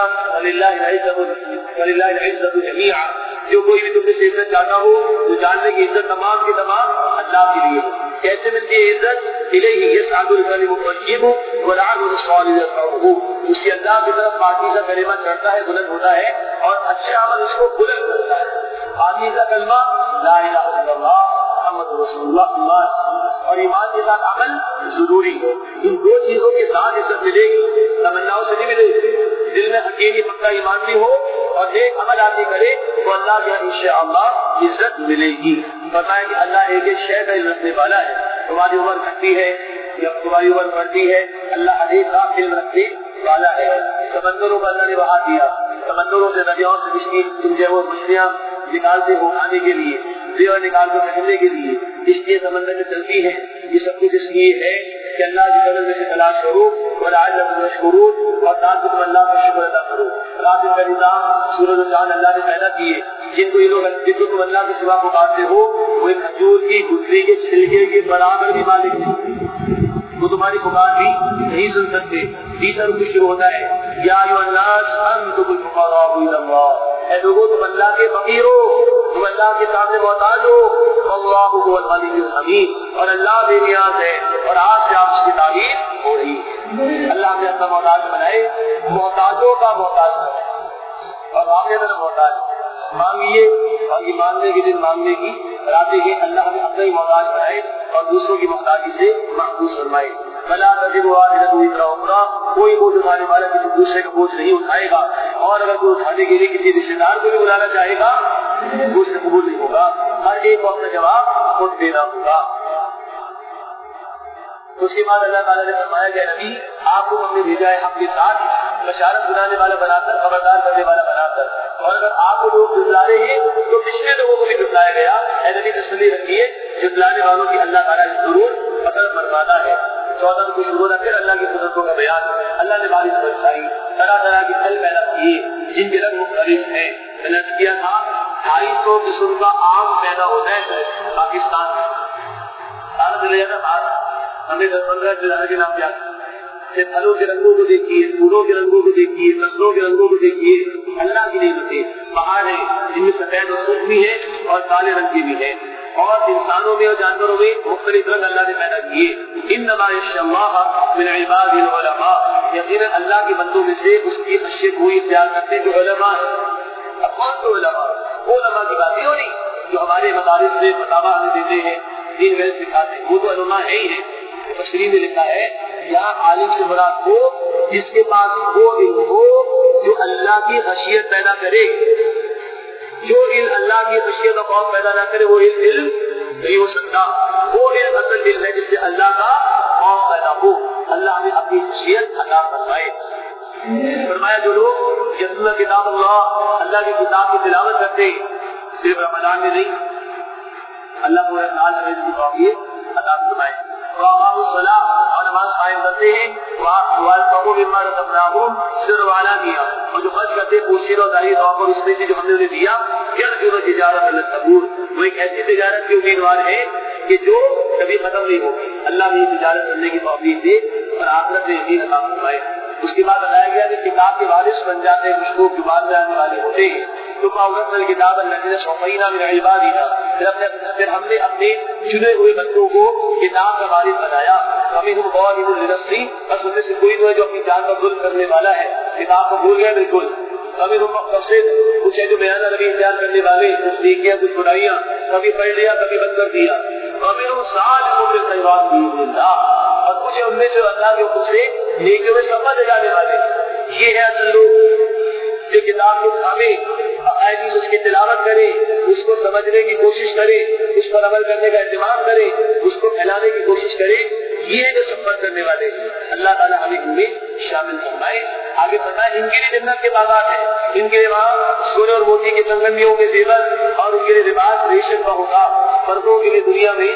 فللہ العزت جمیعا, جو کوئی بھی تم سے عزت چاہتا ہو تو جان لے کہ عزت تمام کی تمام اللہ کے لیے. کیسے ملتی ہے عزت؟ الیہ یصعد الکلم الطیب والعمل الصالح یرفعہ, اس کی اللہ کی طرف پاکیزہ کلمہ چڑھتا ہے, بلند ہوتا ہے, اور اچھے عمل اس کو بلند کرتا ہے. پاکیزہ کلمہ لا الہ الا اللہ محمد رسول اللہ صلی اللہ علیہ وسلم, اور ایمان کے ساتھ عمل ضروری ہے. ان دو چیزوں کے ساتھ عزت ملے گی, تمناؤں سے نہیں ملے گی. دل میں حقیقی پکا ایمان بھی ہو اور نیک عمل آدمی کرے تو اللہ کے انشاءاللہ عزت ملے گی. فرمایا کہ اللہ ایک ایک شے کا علم رکھنے والا ہے. تمہاری عمر گھٹتی ہے یا تمہاری عمر بڑھتی ہے, اللہ ہر ایک کا علم رکھنے والا ہے. سمندروں کو اللہ نے بہا دیا, سمندروں سے دریاؤں سے مچھلیاں نکالتے ہو کھانے کے لیے, دیور نکال کر پہننے کے لیے, اس لیے سمندر میں چلتی ہے. یہ سب کچھ اس لیے ہے کہ اللہ کی قدر میں سے تلاش کرو اور تاکہ تم اللہ کا شکر ادا کرو. رات کا نظام سورج و چاند اللہ نے پیدا کیے, جن کو یہ لوگ جن کو تم اللہ کے سوا پکارتے ہو وہ کھجور کی گٹھلی کے چھلکے کے برابر بھی مالک نہیں, وہ تمہاری پکار بھی نہیں سن سکتے. تیسرا رکوع شروع ہوتا ہے یا ایھا الناس انتم الفقراء الی اللہ, اے لوگوں تم اللہ کے فقیر ہو, تم اللہ کے سامنے محتاج ہو. اللہ هو الغنی الحمید, اور اللہ بے نیاز ہے اور آج سے آپ اس کی تعریف ہو رہی ہے. اللہ نے اپنا محتاج بنائے, محتاجوں کا محتاج بنائے اور واقعی میں محتاج مانگیے, اور یہ مانگنے کے دن مانگنے کی راتیں ہیں. اللہ نے اپنا ہی محتاج بنائے اور دوسروں کی محتاجی سے محفوظ فرمائے. بلا تجب واحدۃ وزر اخرى، کوئی بوجھ اٹھانے والا کسی دوسرے کا بوجھ نہیں اٹھائے گا، اور اگر کوئی اٹھانے کے لیے کسی رشتے دار کو بھی بلانا چاہے گا وہ اس سے قبول نہیں ہوگا، ہر ایک کو اپنا جواب خود دینا ہوگا۔ اس کے بعد اللہ تعالیٰ نے فرمایا کہ نبی آپ کو ہم نے بھیجا ہے حق کے ساتھ، بشارت سنانے والا بنا کر، خبردار کرنے والا بنا کر، اور اگر آپ کو لوگ جھٹلا رہے ہیں تو پچھلے لوگوں کو بھی جھٹلایا گیا، اے نبی تسلی رکھیے جھٹلانے والوں کی اللہ تعالیٰ ضرور قدر فرماتا ہے۔ 14 کو شروع رکھ کر اللہ کی قدرتوں کا بیان، اللہ نے بارش برسائی، طرح طرح کے پھل پیدا کیے جن کے رنگ مختلف ہیں، میں نے کیا تھا 250 قسم کا آم پیدا ہوتا ہے پاکستان میں، سارا چلے جاتا باہر، ہمیں 10-15 جگہ کے نام یاد ہے، پھلوں کے رنگوں کو دیکھیے، پھولوں کے رنگوں کو دیکھیے، فصلوں کے رنگوں کو دیکھیے، اللہ کی نعمتیں پہاڑ ہیں جن میں سفید اور سرخ بھی ہے اور کالے رنگ کی بھی ہے، اور انسانوں میں اور جانوروں میں مختلف رنگ اللہ نے پیدا کیے۔ انما یخشی اللہ من عباد العلماء، یقیناً اللہ کے بندوں میں سے اس کی خشیت وہی اختیار کرتے ہیں جو علماء ہیں۔ اب کون سے علماء؟ وہ علماء کی بات نہیں ہو رہی جو ہمارے مدارس سے فتاوی ہمیں دیتے ہیں، دین میں سکھاتے ہیں، وہ تو علماء ہے ہی ہے۔ تفسیر میں لکھا ہے یہاں عالم سے مراد وہ جس کے پاس وہ علم ہو جو اللہ کی خشیت پیدا کرے، جو علم اللہ کی خشیت و خوف پیدا نہ کرے وہ علم نہیں ہو سکتا، وہ علم اصل علم ہے جس سے اللہ کا خوف پیدا ہو، اللہ ہمیں اپنی خشیت عطا فرمائے۔ فرمایا جو لوگ یتلون کتاب اللہ کی کتاب کی تلاوت کرتے صرف رمضان میں نہیں، اللہ پورے سال ہمیں اس کی توفیق عطا فرمائے، وأقاموا الصلاة اور نماز قائم کرتے ہیں، وأنفقوا مما رزقناهم سرا وعلانية اور جو خرچ کرتے ہیں پوشیدہ اور ظاہری طور پر اس میں سے جو ہم نے انہیں دیا، يرجون تجارة لن تبور، وہ ایک ایسی تجارت کے امیدوار ہے کہ جو کبھی ختم نہیں ہوگی، اللہ نے تجارت کرنے کی توفیق دے اور آخرت میں یقین عطا فرمائے۔ اس کے بعد بتایا گیا کہ کتاب کے وارث بن جاتے ہیں کچھ لوگ جو بعد میں آنے والے ہوتے ہیں، ثم أورثنا الكتاب الذين اصطفينا من عبادنا، پھر ہم نے اپنے چنے ہوئے بندوں کو کتاب کا وارث بنایا، فمنهم ظالم لنفسه، بس ان میں سے کوئی جو اپنی جان کا ظلم کرنے والا ہے، کتاب کو بھول گیا بالکل، فمنهم مقتصد، کچھ ہے جو بیان نبی اختیار کرنے والے، کچھ نیکیاں کچھ برائیاں، کبھی پڑھ لیا کبھی بند کر دیا، فمنهم سابق بالخيرات بإذن الله، اور کچھ ان میں سے اللہ کے حکم سے نیکیوں میں سفر لے جانے والے۔ یہ ہے اصل لوگ جو کتاب کو تھامے، باقاعدگی سے اس کی تلاوت کرے، اس کو سمجھنے کی کوشش کرے، اس پر عمل کرنے کا اہتمام کرے، اس کو پھیلانے کی کوشش کرے، یہ ہے جو سفر کرنے والے۔ اللہ تعالیٰ ہمیں ان میں شامل فرمائے۔ آگے فرمائے ان کے لیے جنت کے باغات ہیں، ان کے لیے وہاں سونے اور موتی کے کنگنیوں کے زیور اور ان کے لیے لباس ریشم کا ہوگا۔ مردوں کے لیے دنیا میں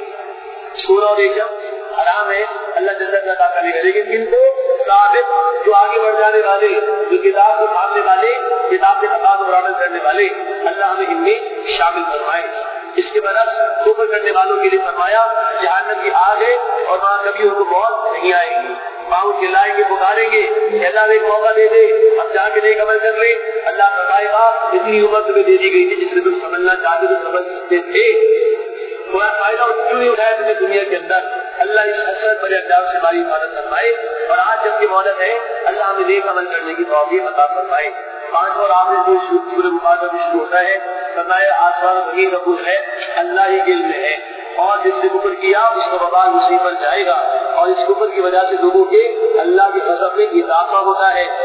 سونا اور ریشم حرام ہے، اللہ جنت عطا کرے گا، لیکن ان کو ثابت جو آگے بڑھ جانے والے، جو کتاب کو تھامنے والے، کتاب کے تقاضوں پر عمل کرنے والے، اللہ ہمیں ان میں شامل فرمائے۔ اس کے برعکس کفر کرنے والوں کے لیے فرمایا جہنم کی آگ ہے اور وہاں کبھی ان کو موت نہیں آئے گی، پاؤں چلائیں گے پکاریں گے اللہ ایک موقع دے دے اب جا کے نیک عمل کر لے، اللہ فرمائے گا اتنی عمر تمہیں دے دی گئی تھی جس میں تم سمجھنا چاہتے تو سمجھ سکتے تھے، تھوڑا فائدہ کیوں نہیں اٹھایا تمہیں دنیا کے اندر۔ اللہ اس حسرت بڑے اقدام سے ہماری حفاظت فرمائے، اور آج جب کی مہلت ہے اللہ ہمیں نیک عمل کرنے کی توفیق عطا فرمائے۔ پانچ اور آخری جو سورہ مبارکہ میں شروع ہوتا ہے فرمایا آسمان و زمین کا کچھ ہے اللہ ہی کے علم میں ہے، اور جس نے کفر کیا اس کا وبال اسی پر جائے گا، اور اس کفر کی وجہ سے لوگوں کے اللہ کے غضب میں اضافہ ہوتا ہے۔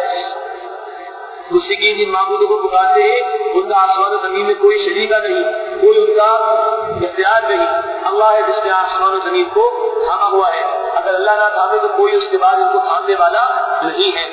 مشرکین جن معبودوں کو پکارتے ہیں ان کا آسمان و زمین میں کوئی شریکہ نہیں، کوئی ان کا اختیار نہیں، اللہ ہے جس نے آسمان و زمین کو تھاما ہوا ہے، اگر اللہ نہ تھامے تو کوئی اس کے بعد ان کو تھامنے والا نہیں ہے۔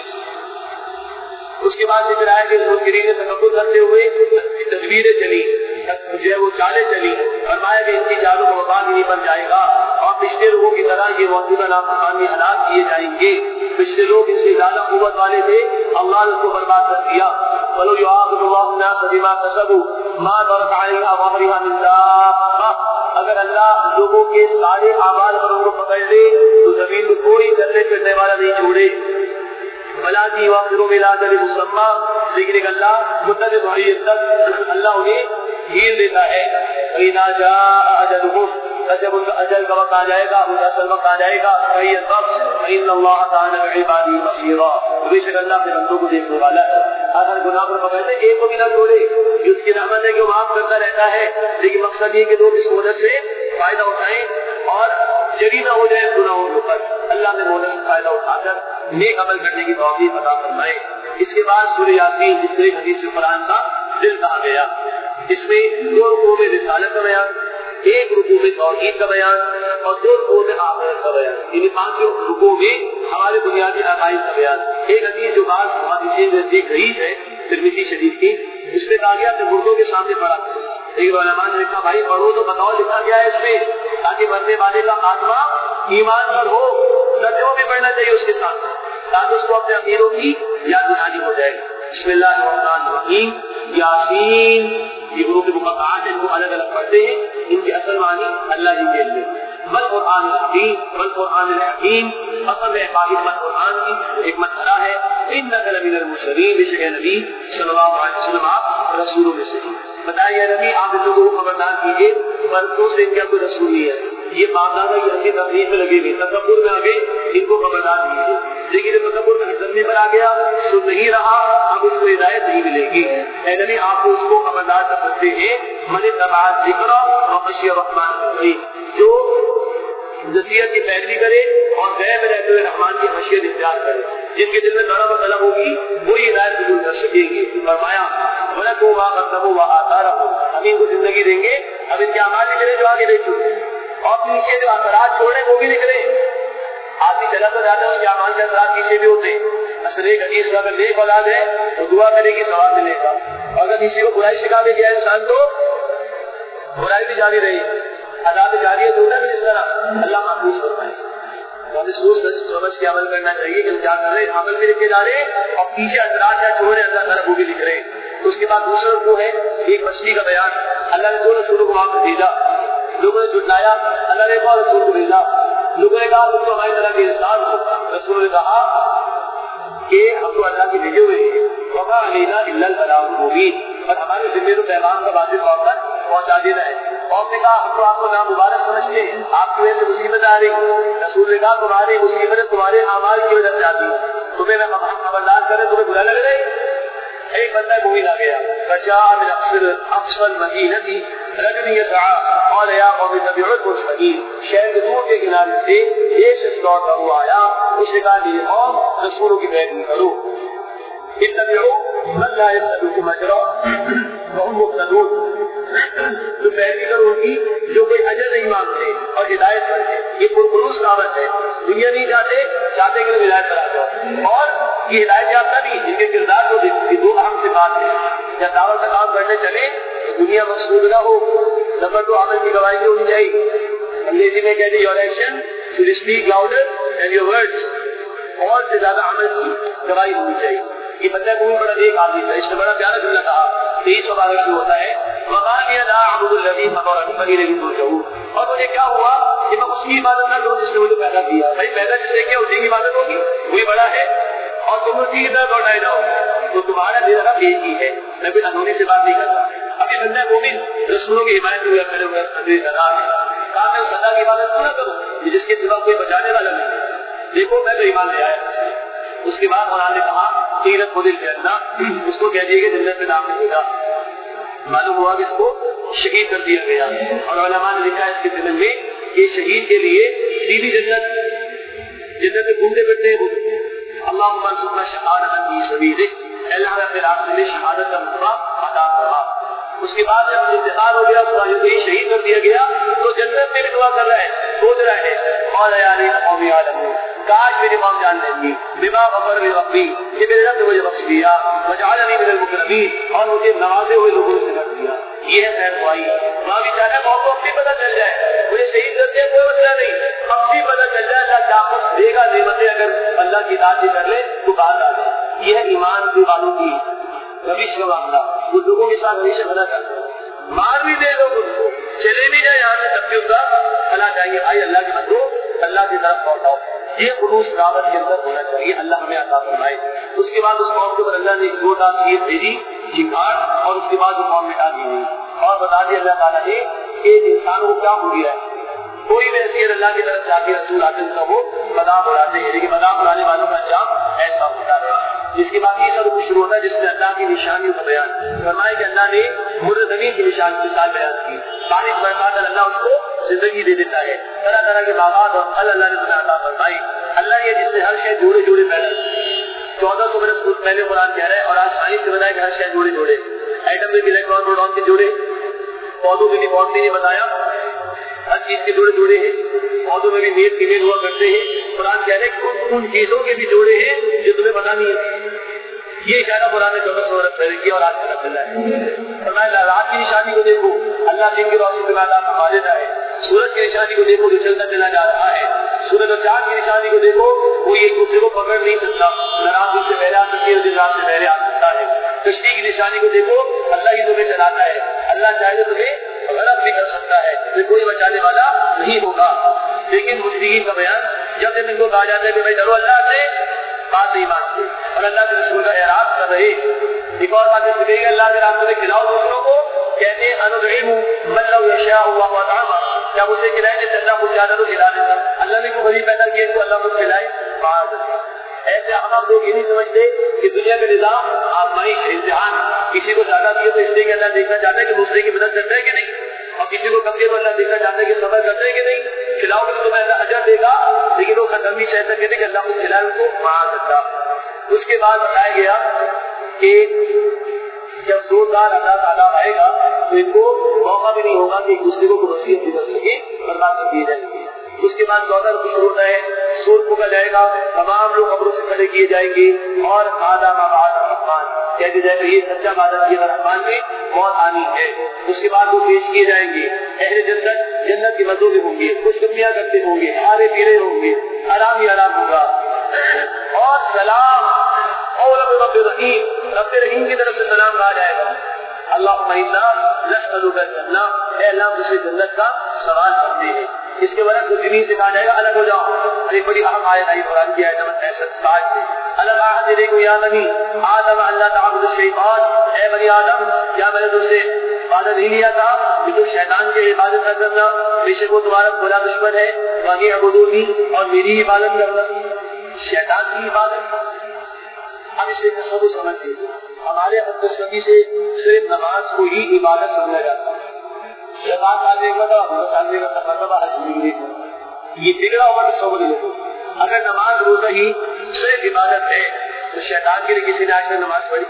اس کے بعد ذکر آیا کہ منکرین نے تکبر کرتے ہوئے تدبیریں چلی، جو ہے وہ چالیں چلی، فرمایا کہ ان کی چالوں کا وبال نہیں بن جائے گا، اور پچھلے لوگوں کی طرح یہ موجودہ نافرمانی ہلاک کیے جائیں گے۔ پچھلے لوگ اس سے زیادہ قوت والے تھے، اللہ نے ان کو برباد کر دیا۔ وَلَوْ يُعَاقِبُ اللَّهُ النَّاسَ بِمَا كَسَبُوا مَا تَرَكَ عَلَيْهَا ظَهْرِهَا مِن دَابَّةٍ، اگر اللہ لوگوں کے سارے اعمال پر ان کو پکڑ لے تو زمین میں کوئی چلنے پھرنے والا نہیں چھوڑے، بلاتی واخروں میں لاجل مسمى، لیکن ایک اللہ مدت معین تک اللہ انہیں ڈھیل دیتا ہے۔ فَإِذَا جَاءَ أَجَلُهُمْ، جب ان کا اجل کا وقت آ جائے گا، ان کا اصل وقت آ جائے گا، فَإِنَّ اللَّهَ كَانَ بِعِبَادِهِ بَصِيرًا، بے شک اللہ اپنے بندوں کو دیکھنے والا ہے۔ اگر گناہ پر پکڑتے ایک کو بھی نہ چھوڑے، اس کی رحمت ہے کہ وہ معاف کرتا رہتا ہے، لیکن مقصد یہ کہ لوگ اس وجہ سے فائدہ اٹھائیں اور جری نہ ہو جائے گناہوں پر. اللہ نے مولس فائدہ اٹھا کر نیک عمل کرنے کی توفیق عطا فرمائے. اس کے بعد سورہ یاسین جس کو حدیث قرآن کا دل کہا گیا, اس میں 2 رکوع میں رسالت کا بیان, 1 رکوع میں توحید کا بیان اور 2 رکوع میں آخرت کا بیان. یعنی 5 رکوع میں ہمارے بنیادی عقائد کا بیان. ایک حدیث جو بعض محدثین نے دیکھ رہی ہے ترمذی شریف کی, اس میں کہا گیا کہ مردوں کے سامنے پڑھا. ایک علماء نے لکھا بھائی پڑھو تو بتاؤ لکھا گیا ہے اس میں, تاکہ مرنے والے کا خاتمہ ایمان پر ہو. ترجمہ بھی پڑھنا چاہیے اس کے ساتھ تاکہ اس کو اپنے امیروں کی یاد دہانی ہو جائے. بسم اللہ الرحمن الرحیم. یاسین, یہ گروہ کے مقامات ان کو الگ الگ پڑھتے ہیں, ان کی اصل معنی اللہ ہی کے لیے. والقرآن الحکیم, والقرآن الحکیم, اصل ہے واحد قرآن کی حکمت بھرا ہے. انک لمن المرسلین, بے شک نبی صلی اللہ علیہ وسلم آپ رسولوں میں سے. بتائیے نبی آپ ان لوگوں کو خبردار کیجیے فرقوں سے کیا کوئی رسول نہیں ہے. یہ باپ دادا کی اپنی تفریح میں لگے ہوئے, تکبر میں آگے ان کو خبردار دیجیے. لیکن تکبر میں کرنے پر آ گیا, سن نہیں رہا, اب اس کو ہدایت نہیں ملے گی. اے نبی آپ کو اس کو خبردار کر سکتے ہیں من اتبع الذکر وخشی الرحمن, جو نصیحت کی پیروی کرے اور غیب میں رہتے ہوئے رحمان کی خشیت اختیار کرے. جن کے دل میں طلب و طلب ہوگی وہی ہدایت قبول کر سکیں گے. فرمایا وَلَكُمْ مَا قَدَّمُوا وَآثَارَكُمْ, ہم ان کو زندگی دیں گے, اب ان کے اعمال نکلے جو آگے دیکھ چکے, اور پیچھے جو اثرات چھوڑے وہ بھی نکلے. آدمی چلا تو جاتا ہے, اس کے اعمال کے اثرات پیچھے بھی ہوتے ہیں. اصل ایک حدیث کا اگر نیک اولاد ہے تو دعا کرے گی, ثواب ملے گا. اگر کسی کو برائی سکھا دے گیا انسان تو برائی بھی جاری رہی, عذاب جاری ہے. جس طرح اللہ محفوظ فرمائے. سوچ سمجھ کے عمل کرنا چاہیے کہ ہم کیا کر رہے ہیں, عمل میں لکھے جا رہے ہیں اور پیچھے اثرات یا چھوڑے اللہ تعالیٰ وہ بھی لکھ رہے ہیں. تو اس کے بعد دوسرا رکوع ہے ایک مچھلی کا بیان. اللہ نے 2 رسولوں کو وہاں پر بھیجا, لوگوں نے جھٹلایا, اللہ نے 1 رسول کو بھیجا. لوگوں نے کہا تم تو ہماری طرح کے انسان ہو. رسول نے کہا کہ ہم تو اللہ کے بھیجے ہوئے ہیں, وما علینا الا البلاغ المبین, اور ہمارے ذمہ تو پیغام کا واضح طور پر پہنچا دینا ہے. قوم نے کہا ہم تو آپ کو نامبارک سمجھتے ہیں, آپ کی وجہ سے مصیبت آ رہی. رسول نے کہا تمہاری مصیبتیں تمہارے اعمال کی وجہ سے آتی, تمہیں میں خبردار کریں تمہیں برا لگ رہی. ایک بندہ مومن آ گیا, فجاء من اقصى المدينة رجل يسعى قال يا قوم اتبعوا المرسلين, شہر کے دور کے کنارے سے ایک شخص لوٹتا ہوا آیا, اس نے کہا میری قوم رسولوں کی پیروی کرو. اتبعوا من لا يتبعكم اجرا وهم مهتدون, تو پیروی کرو ان کی جو کوئی اجر نہیں مانگتے اور ہدایت پر ہے. یہ پرخلوص دعوت ہے, دنیا نہیں چاہتے, چاہتے کہ ہدایت پر آ جاؤ. اور یہ ہدایت یافتہ بھی ان کے کردار کو دیکھتے, 2 اہم صفات ہیں. جب دعوت کا کام کرنے چلے تو دنیا مقصود نہ ہو, نمبر 2 عمل کی گواہی ہونی چاہیے. انگریزی میں کہتے ہیں your action should speak louder than your words, اور سے زیادہ عمل کی گواہی ہونی چاہیے. یہ بندہ کوئی بڑا ایک آدمی تھا, اس نے بڑا پیارا جملہ کہا, 23 مبارک شروع ہوتا ہے وقال لا اعبد الذي فطرني فإليه ترجعون, اور مجھے کیا ہوا کہ میں اس کی عبادت نہ کروں جس نے مجھے پیدا کیا. بھائی پیدا جس نے کیا اسی کی عبادت ہوگی, وہی بڑا ہے, اور تم اسی کی طرف لوٹائے جاؤ تو تمہارا میرا رب ایک ہی ہے. میں بھی انہونی سے بات نہیں کرتا. اب یہ بندہ مومن رسولوں کی حمایت ہوئے کھڑے ہوئے صدر سزا ہے, کہا میں اس سزا کی عبادت کیوں نہ کروں جس کے سوا کوئی بچانے والا نہیں. دیکھو میں تو ایمان لے آیا. اس کے بعد قرآن نے کہا سیرت خود الجنہ, اس کو کہہ دیے کہ جنت میں داخل ہوگا. معلوم ہوا کہ اس کو شہید کر دیا گیا, اور علماء نے لکھا ہے اس کے دل میں کہ شہید کے لیے سیدھی جنت میں گھومتے پھرتے ہیں. اللہم ارزقنا شہادۃ فی سبیلک, اللہ نے اپنے راستے میں شہادت کا موقع عطا فرما. اس کے بعد جب انتقال ہو گیا, شہید کر دیا گیا, تو جنت میں بھی دعا کر رہا ہے, سوچ رہا ہے قال یا لیت قومی یعلمون, کاش میری قوم جان لیں گی بما غفر لی ربی, کہ میرے رب نے مجھے بخش دیا, وجعلنی من المکرمین, اور مجھے نوازے ہوئے لوگوں سے کر دیا. یہ ہے خیر خواہی. وہاں بھی چاہتا ہے قوم کو اپنی پتہ چل جائے, مجھے شہید کرتے ہیں کوئی مسئلہ نہیں, اپنی پتہ چل جائے اللہ کیا کچھ دے گا نعمتیں, اگر اللہ کی اطاعت کر لے تو بات آ جائے. یہ ہے ایمان کے والوں کی روش کا معاملہ. وہ لوگوں کے ساتھ ہمیشہ بنا کرتا ہے, مار بھی دے لوگ ان کو, چلے بھی جائے یہاں سے, تب بھی ان کا بھلا چاہیے. بھائی اللہ کے بندو اللہ کی طرف لوٹاؤ, یہ خلوص دعوت کے اندر ہونا چاہیے. اللہ ہمیں عطا فرمائے. اس کے بعد اس قوم کے اوپر اللہ نے 2 چیز بھیجی, شکار, اور اس کے بعد وہ قوم مٹا دی گئی, اور بتا دیا اللہ تعالیٰ نے کہ انسانوں کو کیا ہو گیا ہے. کوئی بھی حیثیت اللہ کی طرف سے آتی رسول حاصل کا وہ مذاق اڑاتے ہیں, لیکن مذاق اڑانے والوں کا انجام ایسا ہوتا ہے. جس کے بعد تیسرا رکوع شروع ہوتا ہے جس میں اللہ کی نشانیوں کا بیان فرمایا کہ اللہ نے مرد زمین کی نشان کے ساتھ بیان کی. بارش برسا کر اللہ اس کو زندگی دے دیتا ہے، طرح طرح کے باغات اور پھل اللہ نے تمہیں عطا فرمائی. اللہ یہ جس نے ہر شے جوڑے جوڑے پیدا کی. 1400 برس پہلے قرآن کہہ رہا ہے، اور آج سائنس سے بتایا کہ ہر شے جوڑے جوڑے. ایٹم میں بھی الیکٹران پروٹون کے جوڑے، پودوں میں بھی باٹنی نے بتایا ہر چیز کے جوڑے جوڑے ہیں. پودوں میں بھی میل فیمیل ہوا کرتے ہیں. قرآن کہہ رہے ہیں ان چیزوں کے بھی جوڑے ہیں جو تمہیں پتا نہیں ہے. یہ اشارہ قرآن نے 1400 برس پہلے کیا اور آج تک اللہ ہے. فرمایا رات کی نشانی کو دیکھو، اللہ دن کی روشنی میں عطا فرما دیتا ہے. سورج کی نشانی کو دیکھو جو چلتا چلا جا رہا ہے. سورج اور چاند کی نشانی کو دیکھو، وہ ایک دوسرے کو پکڑ نہیں سکتا، نہ رات دن سے پہلے آ سکتی ہے، دن رات سے پہلے آ سکتا ہے. کشتی کی نشانی کو دیکھو، اللہ ہی تمہیں چلاتا ہے. اللہ چاہے تو تمہیں غرق بھی کر سکتا ہے، پھر کوئی بچانے والا نہیں ہوگا. لیکن مشرکین کا بیان جب ان کو کہا جاتا ہے کہ بھائی ڈرو اللہ سے، بات نہیں مانتے اور اللہ کے رسول کا اعراض کر رہے. ایک اور بات اس لیے اللہ کے راستے میں کھلاؤ دوسروں کو، کہتے ہیں انُطعِمُ مَن لَّوْ يَشَاءُ اللَّهُ أَطْعَمَهُ، کیا اسے کھلائیں جیسے اللہ کچھ زیادہ تو کھلا دیتا. اللہ نے کوئی غریب پیدا کیا تو اللہ کو کھلائے. ایسے ہم لوگ یہ نہیں سمجھتے کہ دنیا کا نظام آزمائش امتحان، کسی کو زیادہ دیا تو اس لیے کہ اللہ دیکھنا چاہتا ہے کہ دوسرے کی مدد کرتا ہے کہ نہیں، اور کسی کو کم دیا تو اللہ دیکھنا چاہتا ہے کہ صبر کرتا ہے کہ نہیں. کھلاؤ گے تو تمہیں اللہ اجر دے گا، لیکن وہ ختم بھی شہر کہتے کہ اللہ کو کھلائے اس کو معاذ اللہ. اس کے بعد بتایا گیا کہ جب زوردار اللہ تعالیٰ آئے گا تو ان کو موقع بھی نہیں ہوگا کہ ایک دوسرے کو وصیت بھی کر سکے، برباد کر دیے جائیں گے. اس کے بعد گودر کو شروع ہوتا ہے، سور پکڑا جائے گا، تمام لوگ قبروں سے کھڑے کیے جائیں گے اور آدم آباد رحمان کہہ دیا جائے گا یہ سچا عبادت کیا رحمان میں موت آنی ہے. اس کے بعد وہ پیش کیے جائیں گے. اہل جنت جنت کے مزوں میں ہوں گے، خوش دنیا کرتے ہوں گے، ہارے پیرے ہوں گے، آرام ہی آرام ہوگا. اور سلام اور رب رحیم، رب رحیم کی طرف سے سلام کہا جائے گا. اللہم انا نسألک الجنہ، اے اللہ تجھے جنت کا سوال کرتے ہیں. اس کے بعد زمین سے کہا جائے گا الگ ہو جاؤ. ایک بڑی اہم آیت آئی قرآن کی آیت نمبر 67 میں، الگ عہد الیکم یا بنی آدم اللہ تعبدوا الشیطان، اے بنی آدم کیا میں نے تم سے وعدہ نہیں لیا تھا کہ تم شیطان کی عبادت نہ کرنا، بے شک وہ تمہارا بڑا دشمن ہے، باقی عبودونی اور میری عبادت کرنا. شیطان کی عبادت ہم اس سے تصور سمجھتے ہیں. ہمارے بدقسمتی سے صرف نماز کو ہی عبادت سمجھا جاتا ہے. یہ بگڑا ہوا تصور ہے. اگر نماز روزہ ہی صرف عبادت ہے تو شیطان کے لیے کسی نے آج تک نماز پڑھی؟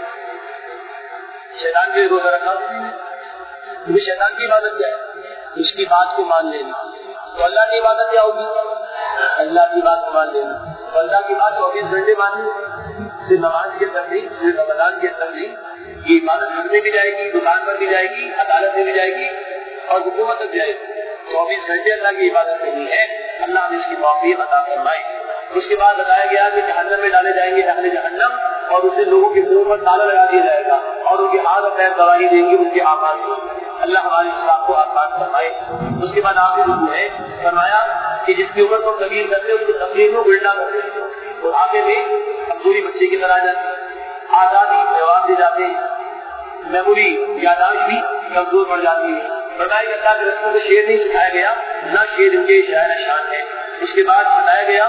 شیطان کے لیے روزہ رکھا؟ شیطان کی عبادت کیا ہے؟ اس کی بات کو مان لینا. تو اللہ کی عبادت کیا ہوگی؟ اللہ کی بات کو مان لینا. تو اللہ کی بات 24 گھنٹے ماننی، صرف نماز کے اندر نہیں، صرف رمضان کے اندر نہیں. یہ عبادت گھر میں بھی جائے گی، دکان پر بھی جائے گی، عدالت میں بھی جائے گی اور حکومت تک جائے گی. 24 گھنٹے اللہ کی عبادت کرنی ہے. اللہ نے اس کی توفیق عطا فرمائی. اس کے بعد بتایا گیا کہ جہنم میں ڈالے جائیں گے اہل جہنم، اور اسے لوگوں کے منہ پر تالا لگا دیا جائے گا اور ان کے ہاتھ اور پیر گواہی دیں گے ان کے اعمال کو. اللہ ہمارے حساب کو آسان فرمائے. اس کے بعد آخر رکوع ہے، فرمایا کہ جس کے اوپر ہم تغیر کرتے ہیں اس کو تقریر میں الٹا کرتے ہیں. تو آگے میں پوری بچے کی طرح جاتی ہے، آزادی جواب دے جاتے ہیں، میموری یادداشت بھی کمزور پڑ جاتی ہے. بتایا کہ اللہ کے رسول کو شعر نہیں سکھایا گیا، نہ شعر ان کے شاعر شان ہے. اس کے بعد بتایا گیا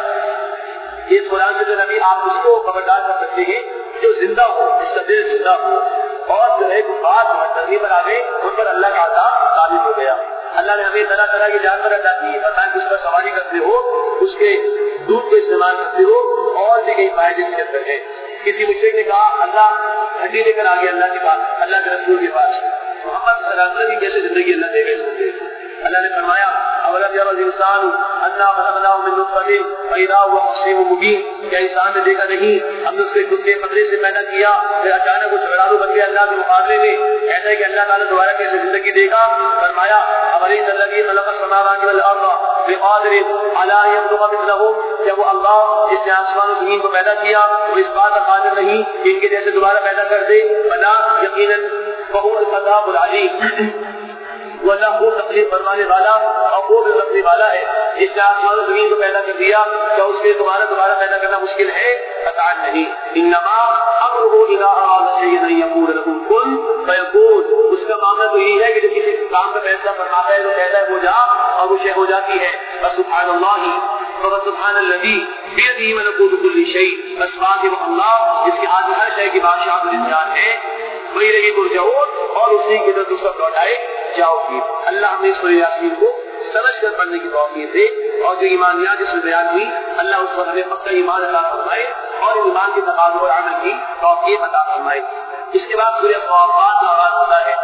کہ اس قرآن سے جو نبی آپ اس کو خبردار کر سکتے ہیں جو زندہ ہو، جس کا دل زندہ ہو، اور جو ہے بات مرتبی پر آ گئے ان پر اللہ کا عذاب ثابت ہو گیا. اللہ نے ہمیں طرح طرح کے جانور عطا کیے، بتائیں کہ اس پر سواری کرتے ہو، اس کے دودھ کو استعمال کرتے ہو، اور بھی کئی فائدے اس کے اندر ہے. کسی مشرک نے کہا اللہ ہڈی لے کر آ گیا اللہ کے پاس، اللہ کے رسول کے پاس، محمد صلی اللہ علیہ وسلم کی کیسے زندگی اللہ دے گئے. اللہ نے فرمایا اولم یرى الانسان انا خلقناه من نطفة فاذا هو خصيم مبين، کیا انسان نے دیکھا نہیں ہم نے اس کو ایک نطفے قطرے سے پیدا کیا، پھر اچانک وہ جھگڑالو بن گیا اللہ کے مقابلے میں. کہتا ہے کہ اللہ تعالیٰ دوبارہ کیسے زندگی دے گا؟ فرمایا اولئیس الذی خلق السماوات والارض بقادر علی ان یخلق مثلهم، جب وہ اللہ جس نے آسمان و زمین کو پیدا کیا وہ اس بات پر قادر نہیں کہ ان کے جیسے دوبارہ پیدا کر دے. بلا یقیناً وهو الخلاق العلیم، وہ اللہ خوب تکلیف فرمانے والا اور خوب رکھنے والا ہے. جس نے آسمان و زمین کو پیدا کر دیا کیا اس کے دوبارہ پیدا کرنا مشکل ہے؟ قطعا نہیں. انما امره اذا اراد شيئا ان يقول له كن فيكون، اس کا معاملہ تو یہی ہے کہ جب کسی کام کا فیصلہ فرماتا ہے تو کہتا ہے ہو جا اور وہ شے ہو جاتی ہے. سبحان اللہ سبحان الذی بیدہ ملکوت کل شیء، بس بات ہے وہ اللہ جس کے ہاتھ میں ہر شے کی بادشاہت اور اختیار ہے. وہی رہی ترجعون، اور اسی کی طرف سب لوٹائے جاؤ گی. اللہ ہمیں سورہ یاسین کو سمجھ کر پڑھنے کی توفیق دے، اور جو ایمانیات جس میں بیان ہوئی اللہ اس پر ہمیں پکا ایمان عطا فرمائے اور ایمان کے تقاضوں اور عمل کی توفیق عطا فرمائے۔ اس کے بعد سورہ صافات کا آغاز ہوتا ہے،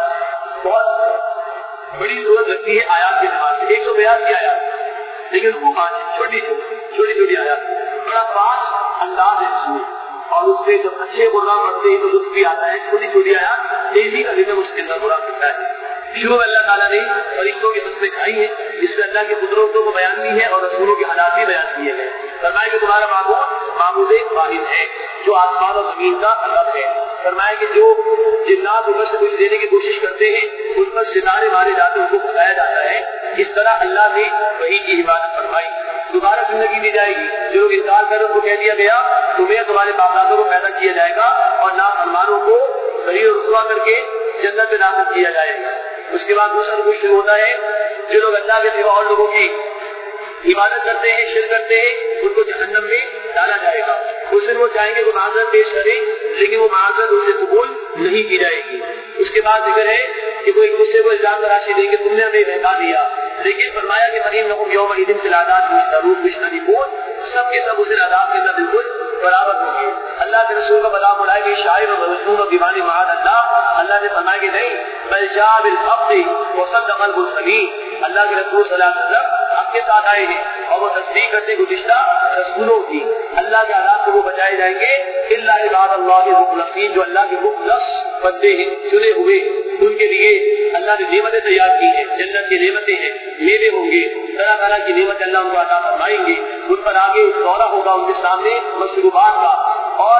بہت بڑی ضرورت لگتی ہے آیات کے لحاظ سے، 182 آیات، لیکن وہ 5 چھوٹی آیات، بڑا فاسٹ انداز ہے اس میں، اور اس سے جب اچھے قرآن پڑھتے ہیں تو لطف بھی آتا ہے۔ چھوٹی آیات تیزی کا رتم اس کے اندر پورا کرتا ہے۔ شروع میں اللہ تعالیٰ نے فرشتوں کی تصویر دکھائی ہے، جس میں اللہ کی قدرتوں کو بیان کی ہے اور رسولوں کے حالات بھی بیان کیے گئے۔ فرمایا کہ تمہارا معبود واحد ہے جو آسمان اور زمین کا رب ہے۔ فرمایا کہ جو جنات اوپر سے کچھ دینے کی کوشش کرتے ہیں ان پر ستارے مارے جاتے ہیں، ان کو بتایا جاتا ہے۔ اس طرح اللہ نے وحی کی حفاظت فرمائی۔ دوبارہ زندگی دی جائے گی، جو لوگ انکار کر کو کہہ دیا گیا تمہیں تمہارے باپ دادوں کو پیدا کیا جائے گا اور نافرمانوں کو ذلیل و رسوا کر کے جنت میں داخل کیا جائے گا۔ اس کے بعد دوسرا رکوع شروع ہوتا ہے، جو لوگ اللہ کے سوا اور لوگوں کی عبادت کرتے ہیں، شرک کرتے ہیں، ان کو جہنم میں ڈالا جائے گا۔ اس دن وہ چاہیں گے وہ معذرت پیش کریں، لیکن وہ معذرت ان سے قبول نہیں کی جائے گی۔ اس کے بعد ذکر ہے کہ وہ ایک دوسرے کو الزام تراشی دیں گے تم نے ہمیں بہکا دیا، لیکن فرمایا کہ مریم لکم یومئذ فی العذاب مشترکون، سب کے سب اسے عذاب کے اندر بالکل برابر ہوں گے۔ اللہ کے رسول کا بلا بلائے کہ شاعر اور مجنون اور دیوانی معاذ اللہ نے فرمایا کہ نہیں، بل جاء بالحق وصدق المرسلین، اللہ کے رسول صلی اللہ علیہ وسلم حق کے ساتھ آئے ہیں اور وہ تصدیق کرتے گزشتہ رسولوں کی۔ اللہ کے عذاب سے وہ بچائے جائیں گے الا عباد اللہ المخلصین، جو اللہ کے مخلص بندے ہیں، چنے ہوئے، ان کے لیے اللہ نے نعمتیں تیار کی ہیں، جنت کی نعمتیں ہیں، میوے ہوں گے، طرح طرح کی نعمت اللہ ان کو عطا فرمائیں گے۔ ان پر آگے دورہ ہوگا ان کے سامنے مشروبات کا، اور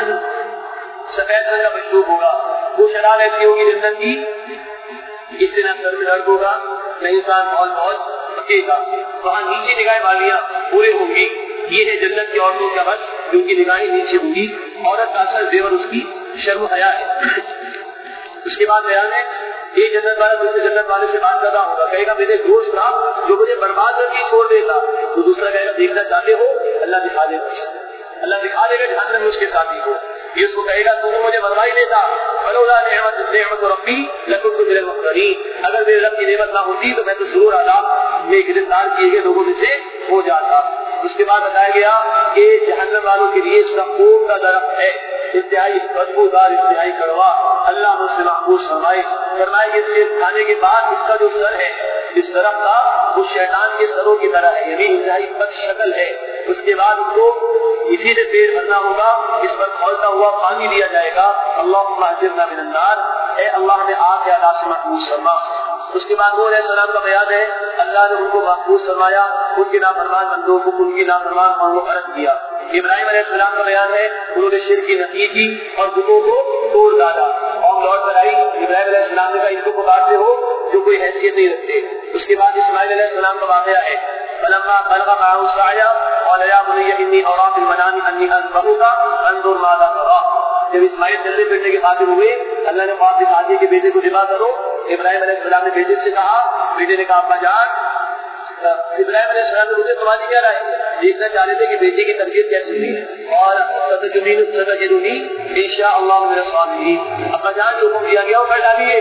سفید رنگ کا مشروب ہوگا۔ وہ شراب ایسی ہوگی جنت کی جس سے نہ سر میں درد ہوگا نہ انسان بہت پکے گا۔ وہاں نیچے نگاہیں والیاں پورے ہوں گی، یہ ہے جنت کی عورتوں کا بس، جن کی نگاہیں نیچے ہوں گی۔ عورت کا اصل زیور اس کی شرم و حیا ہے۔ اس کے بعد بیان ہے یہ جنت والا دوسرے جنت والے سے بات کر رہا ہوگا، کہے گا میرے دوست تھا جو مجھے برباد کر کے چھوڑ دیتا، تو دوسرا کہے گا دیکھنا چاہتے ہو، اللہ دکھا دے گا، اللہ دکھا دے گا جہنم میں اس کے ساتھی کو۔ یہ اس کو کہے گا تو مجھے مروا ہی دیتا، فلولا نعمت ربی لکنت من المحضرین، اگر میرے رب کی نعمت نہ ہوتی تو میں تو ضرور عذاب میں گرفتار کیے گئے لوگوں میں سے ہو جاتا۔ اس کے بعد بتایا گیا کہ جہنم والوں کے لیے زقوم کا درخت ہے، انتہائی بدبودار، انتہائی کڑوا، اللہ نے اسے محفوظ فرمائے کہ اس کے کھانے کے بعد اس کا جو سر ہے اس درخت کا وہ شیطان کے سروں کی طرح ہے، یعنی انتہائی بد شکل ہے۔ اس کے بعد ان کو اسی سے پیٹ بھرنا ہوگا، اس پر کھولتا ہوا پانی دیا جائے گا۔ اللہم اجرنا من النار، اے اللہ نے آگ کے عذاب سے محفوظ فرما۔ اس کے بعد وہ علیہ السلام کا بیان ہے، اللہ نے ان کو محفوظ فرمایا، ان کے نافرمان بندوں کو ان کی نافرمان قوم کو غرق کیا۔ ابراہیم علیہ السلام کا بیان ہے، انہوں نے شرک کی نفی کی اور بتوں کو توڑ ڈالا، اور لوٹ کر آئی۔ ابراہیم علیہ السلام نے کہا ان کو پکارتے ہو جو کوئی حیثیت نہیں رکھتے۔ اس کے بعد اسماعیل علیہ السلام کا واقعہ ہے، فلما بلغ معه السعي قال يا بني اني ارى في المنام اني اذبحك فانظر ماذا ترى۔ جب اسماعیل چلنے پھرنے کے قادر ہوئے، اللہ نے خواب دکھا دیا کہ بیٹے کو ذبح کرو۔ ابراہیم علیہ السلام نے بیٹے سے کہا، بیٹے نے کہا ابا جان، ابراہیم علیہ السلام نے مجھے تمہاری کیا رائے، دیکھنا چاہ رہے تھے کہ بیٹے کی تربیت کیسی ہوئی ہے، اور ستجدنی انشاءاللہ من الصابرین، ابا جان جو حکم دیا گیا وہ کر ڈالیے،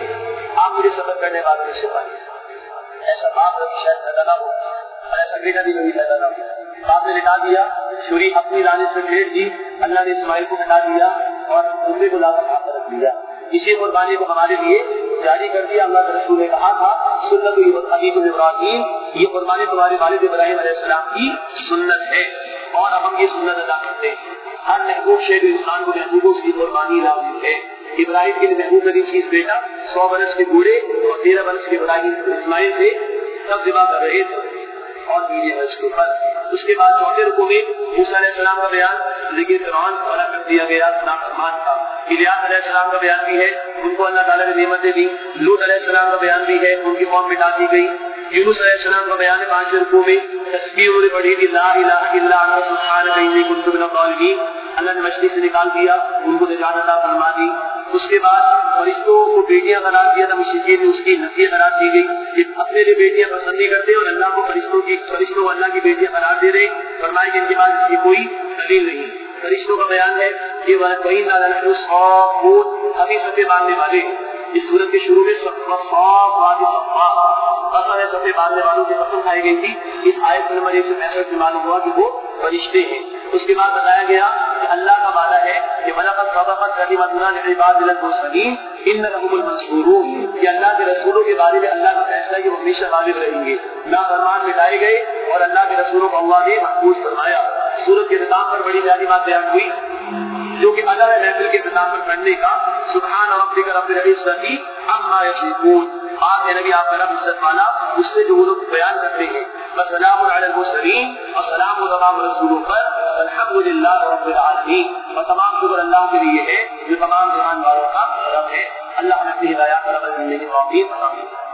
آپ مجھے صبر کرنے والوں میں سے پائیے۔ ایسا باپ کبھی شاید پیدا نہ ہو، اور ایسا بیٹا بھی کبھی پیدا نہ ہو۔ باپ نے لٹا دیا، چھری اپنی دانے سے پھیر دی، اللہ نے اسماعیل کو ہٹا دیا اور دوسرے کو لا کر ہاتھ رکھ دیا۔ اسی قربانی کو ہمارے لیے جاری کر دیا۔ اللہ کے رسول نے کہا تھا سنت ابیکم ابراہیم، یہ قربانی تمہارے والد ابراہیم علیہ السلام کی سنت ہے، اور اب ہم یہ سنت ادا کرتے ہیں۔ ہر محبوب شے جو انسان کو محبوب اس کی قربانی لازم ہے۔ ابراہیم کے لیے محبوب ترین چیز بیٹا، 100 برس کے بوڑھے اور 13 برس کے ابراہیم اسماعیل تھے، سب ذبح کر رہے تھے اور بیوی ہے اس کے اوپر۔ اس کے بعد چوتھے رکوع میں موسیٰ علیہ السلام کا بیان، ذکر فرعون والا کر دیا گیا نافرمان کا۔ الیاس علیہ السلام کا بیان بھی ہے، ان کو اللہ تعالیٰ نے نعمتیں دی۔ لوط علیہ السلام کا بیان بھی ہے، ان کی قوم مٹا دی گئی۔ یونس علیہ السلام کا بیان ہے 5ویں رکوع میں، تسبیح انہوں نے پڑھی تھی، لا الہ الا انت سبحانک انی کنت من الظالمین، اللہ نے مچھلی سے نکال دیا، ان کو نجات عطا فرما دی۔ اس کے بعد فرشتوں کو بیٹیاں قرار دیا تھا، مشرکین نے اس کی نفی قرار دی گئی کہ اپنے لیے بیٹیاں پسند نہیں کرتے اور اللہ کو فرشتوں کو اللہ کی بیٹیاں قرار دے رہے، فرمائے کہ ان کے پاس اس کی کوئی دلیل نہیں۔ فرشتوں کا بیان ہے کہ وہی نالن صافوت، ابھی سفے باندھنے والے، اس سورت کے شروع میں صفا صفا ہے، سفے ماننے والوں کی قسم کھائی گئی تھی. اس آیت نمبر 165 سے معلوم ہوا کہ وہ فرشتے ہیں. اس کے بعد بتایا گیا کہ اللہ کا وعدہ ہے کہ وَلَقَدْ صَدَقَتْ كَلِمَتُنَا لِعِبَادِنَا الْمُرْسَلِينَ إِنَّهُمُ الْمَنصُورُونَ. کہ اللہ کے رسولوں کے بارے میں اللہ کا فیصلہ کہ وہ ہمیشہ غالب رہیں گے. نافرمان مٹائے گئے اور اللہ کے رسولوں کو اللہ نے محفوظ فرمایا. سورت کے اختتام پر بڑی پیاری بات بیان ہوئی جو کہ ادب ہے محفل کے اختتام پر پڑھنے کا. سبحان ربک رب العزۃ عما یصفون. آپ نبی آپ کا رب عزت والا اس سے جو وہ لوگ بیان کرتے ہیں. وسلام علی المرسلین اور سلام و تمام رسولوں پر. الحمدللہ رب العالمین. اور تمام شکر اللہ کے لیے ہے جو تمام جہان والوں کا رب ہے. اللہ ہمیں اپنی ہدایت پر عمل کرنے کی توفیق عطا فرمائے.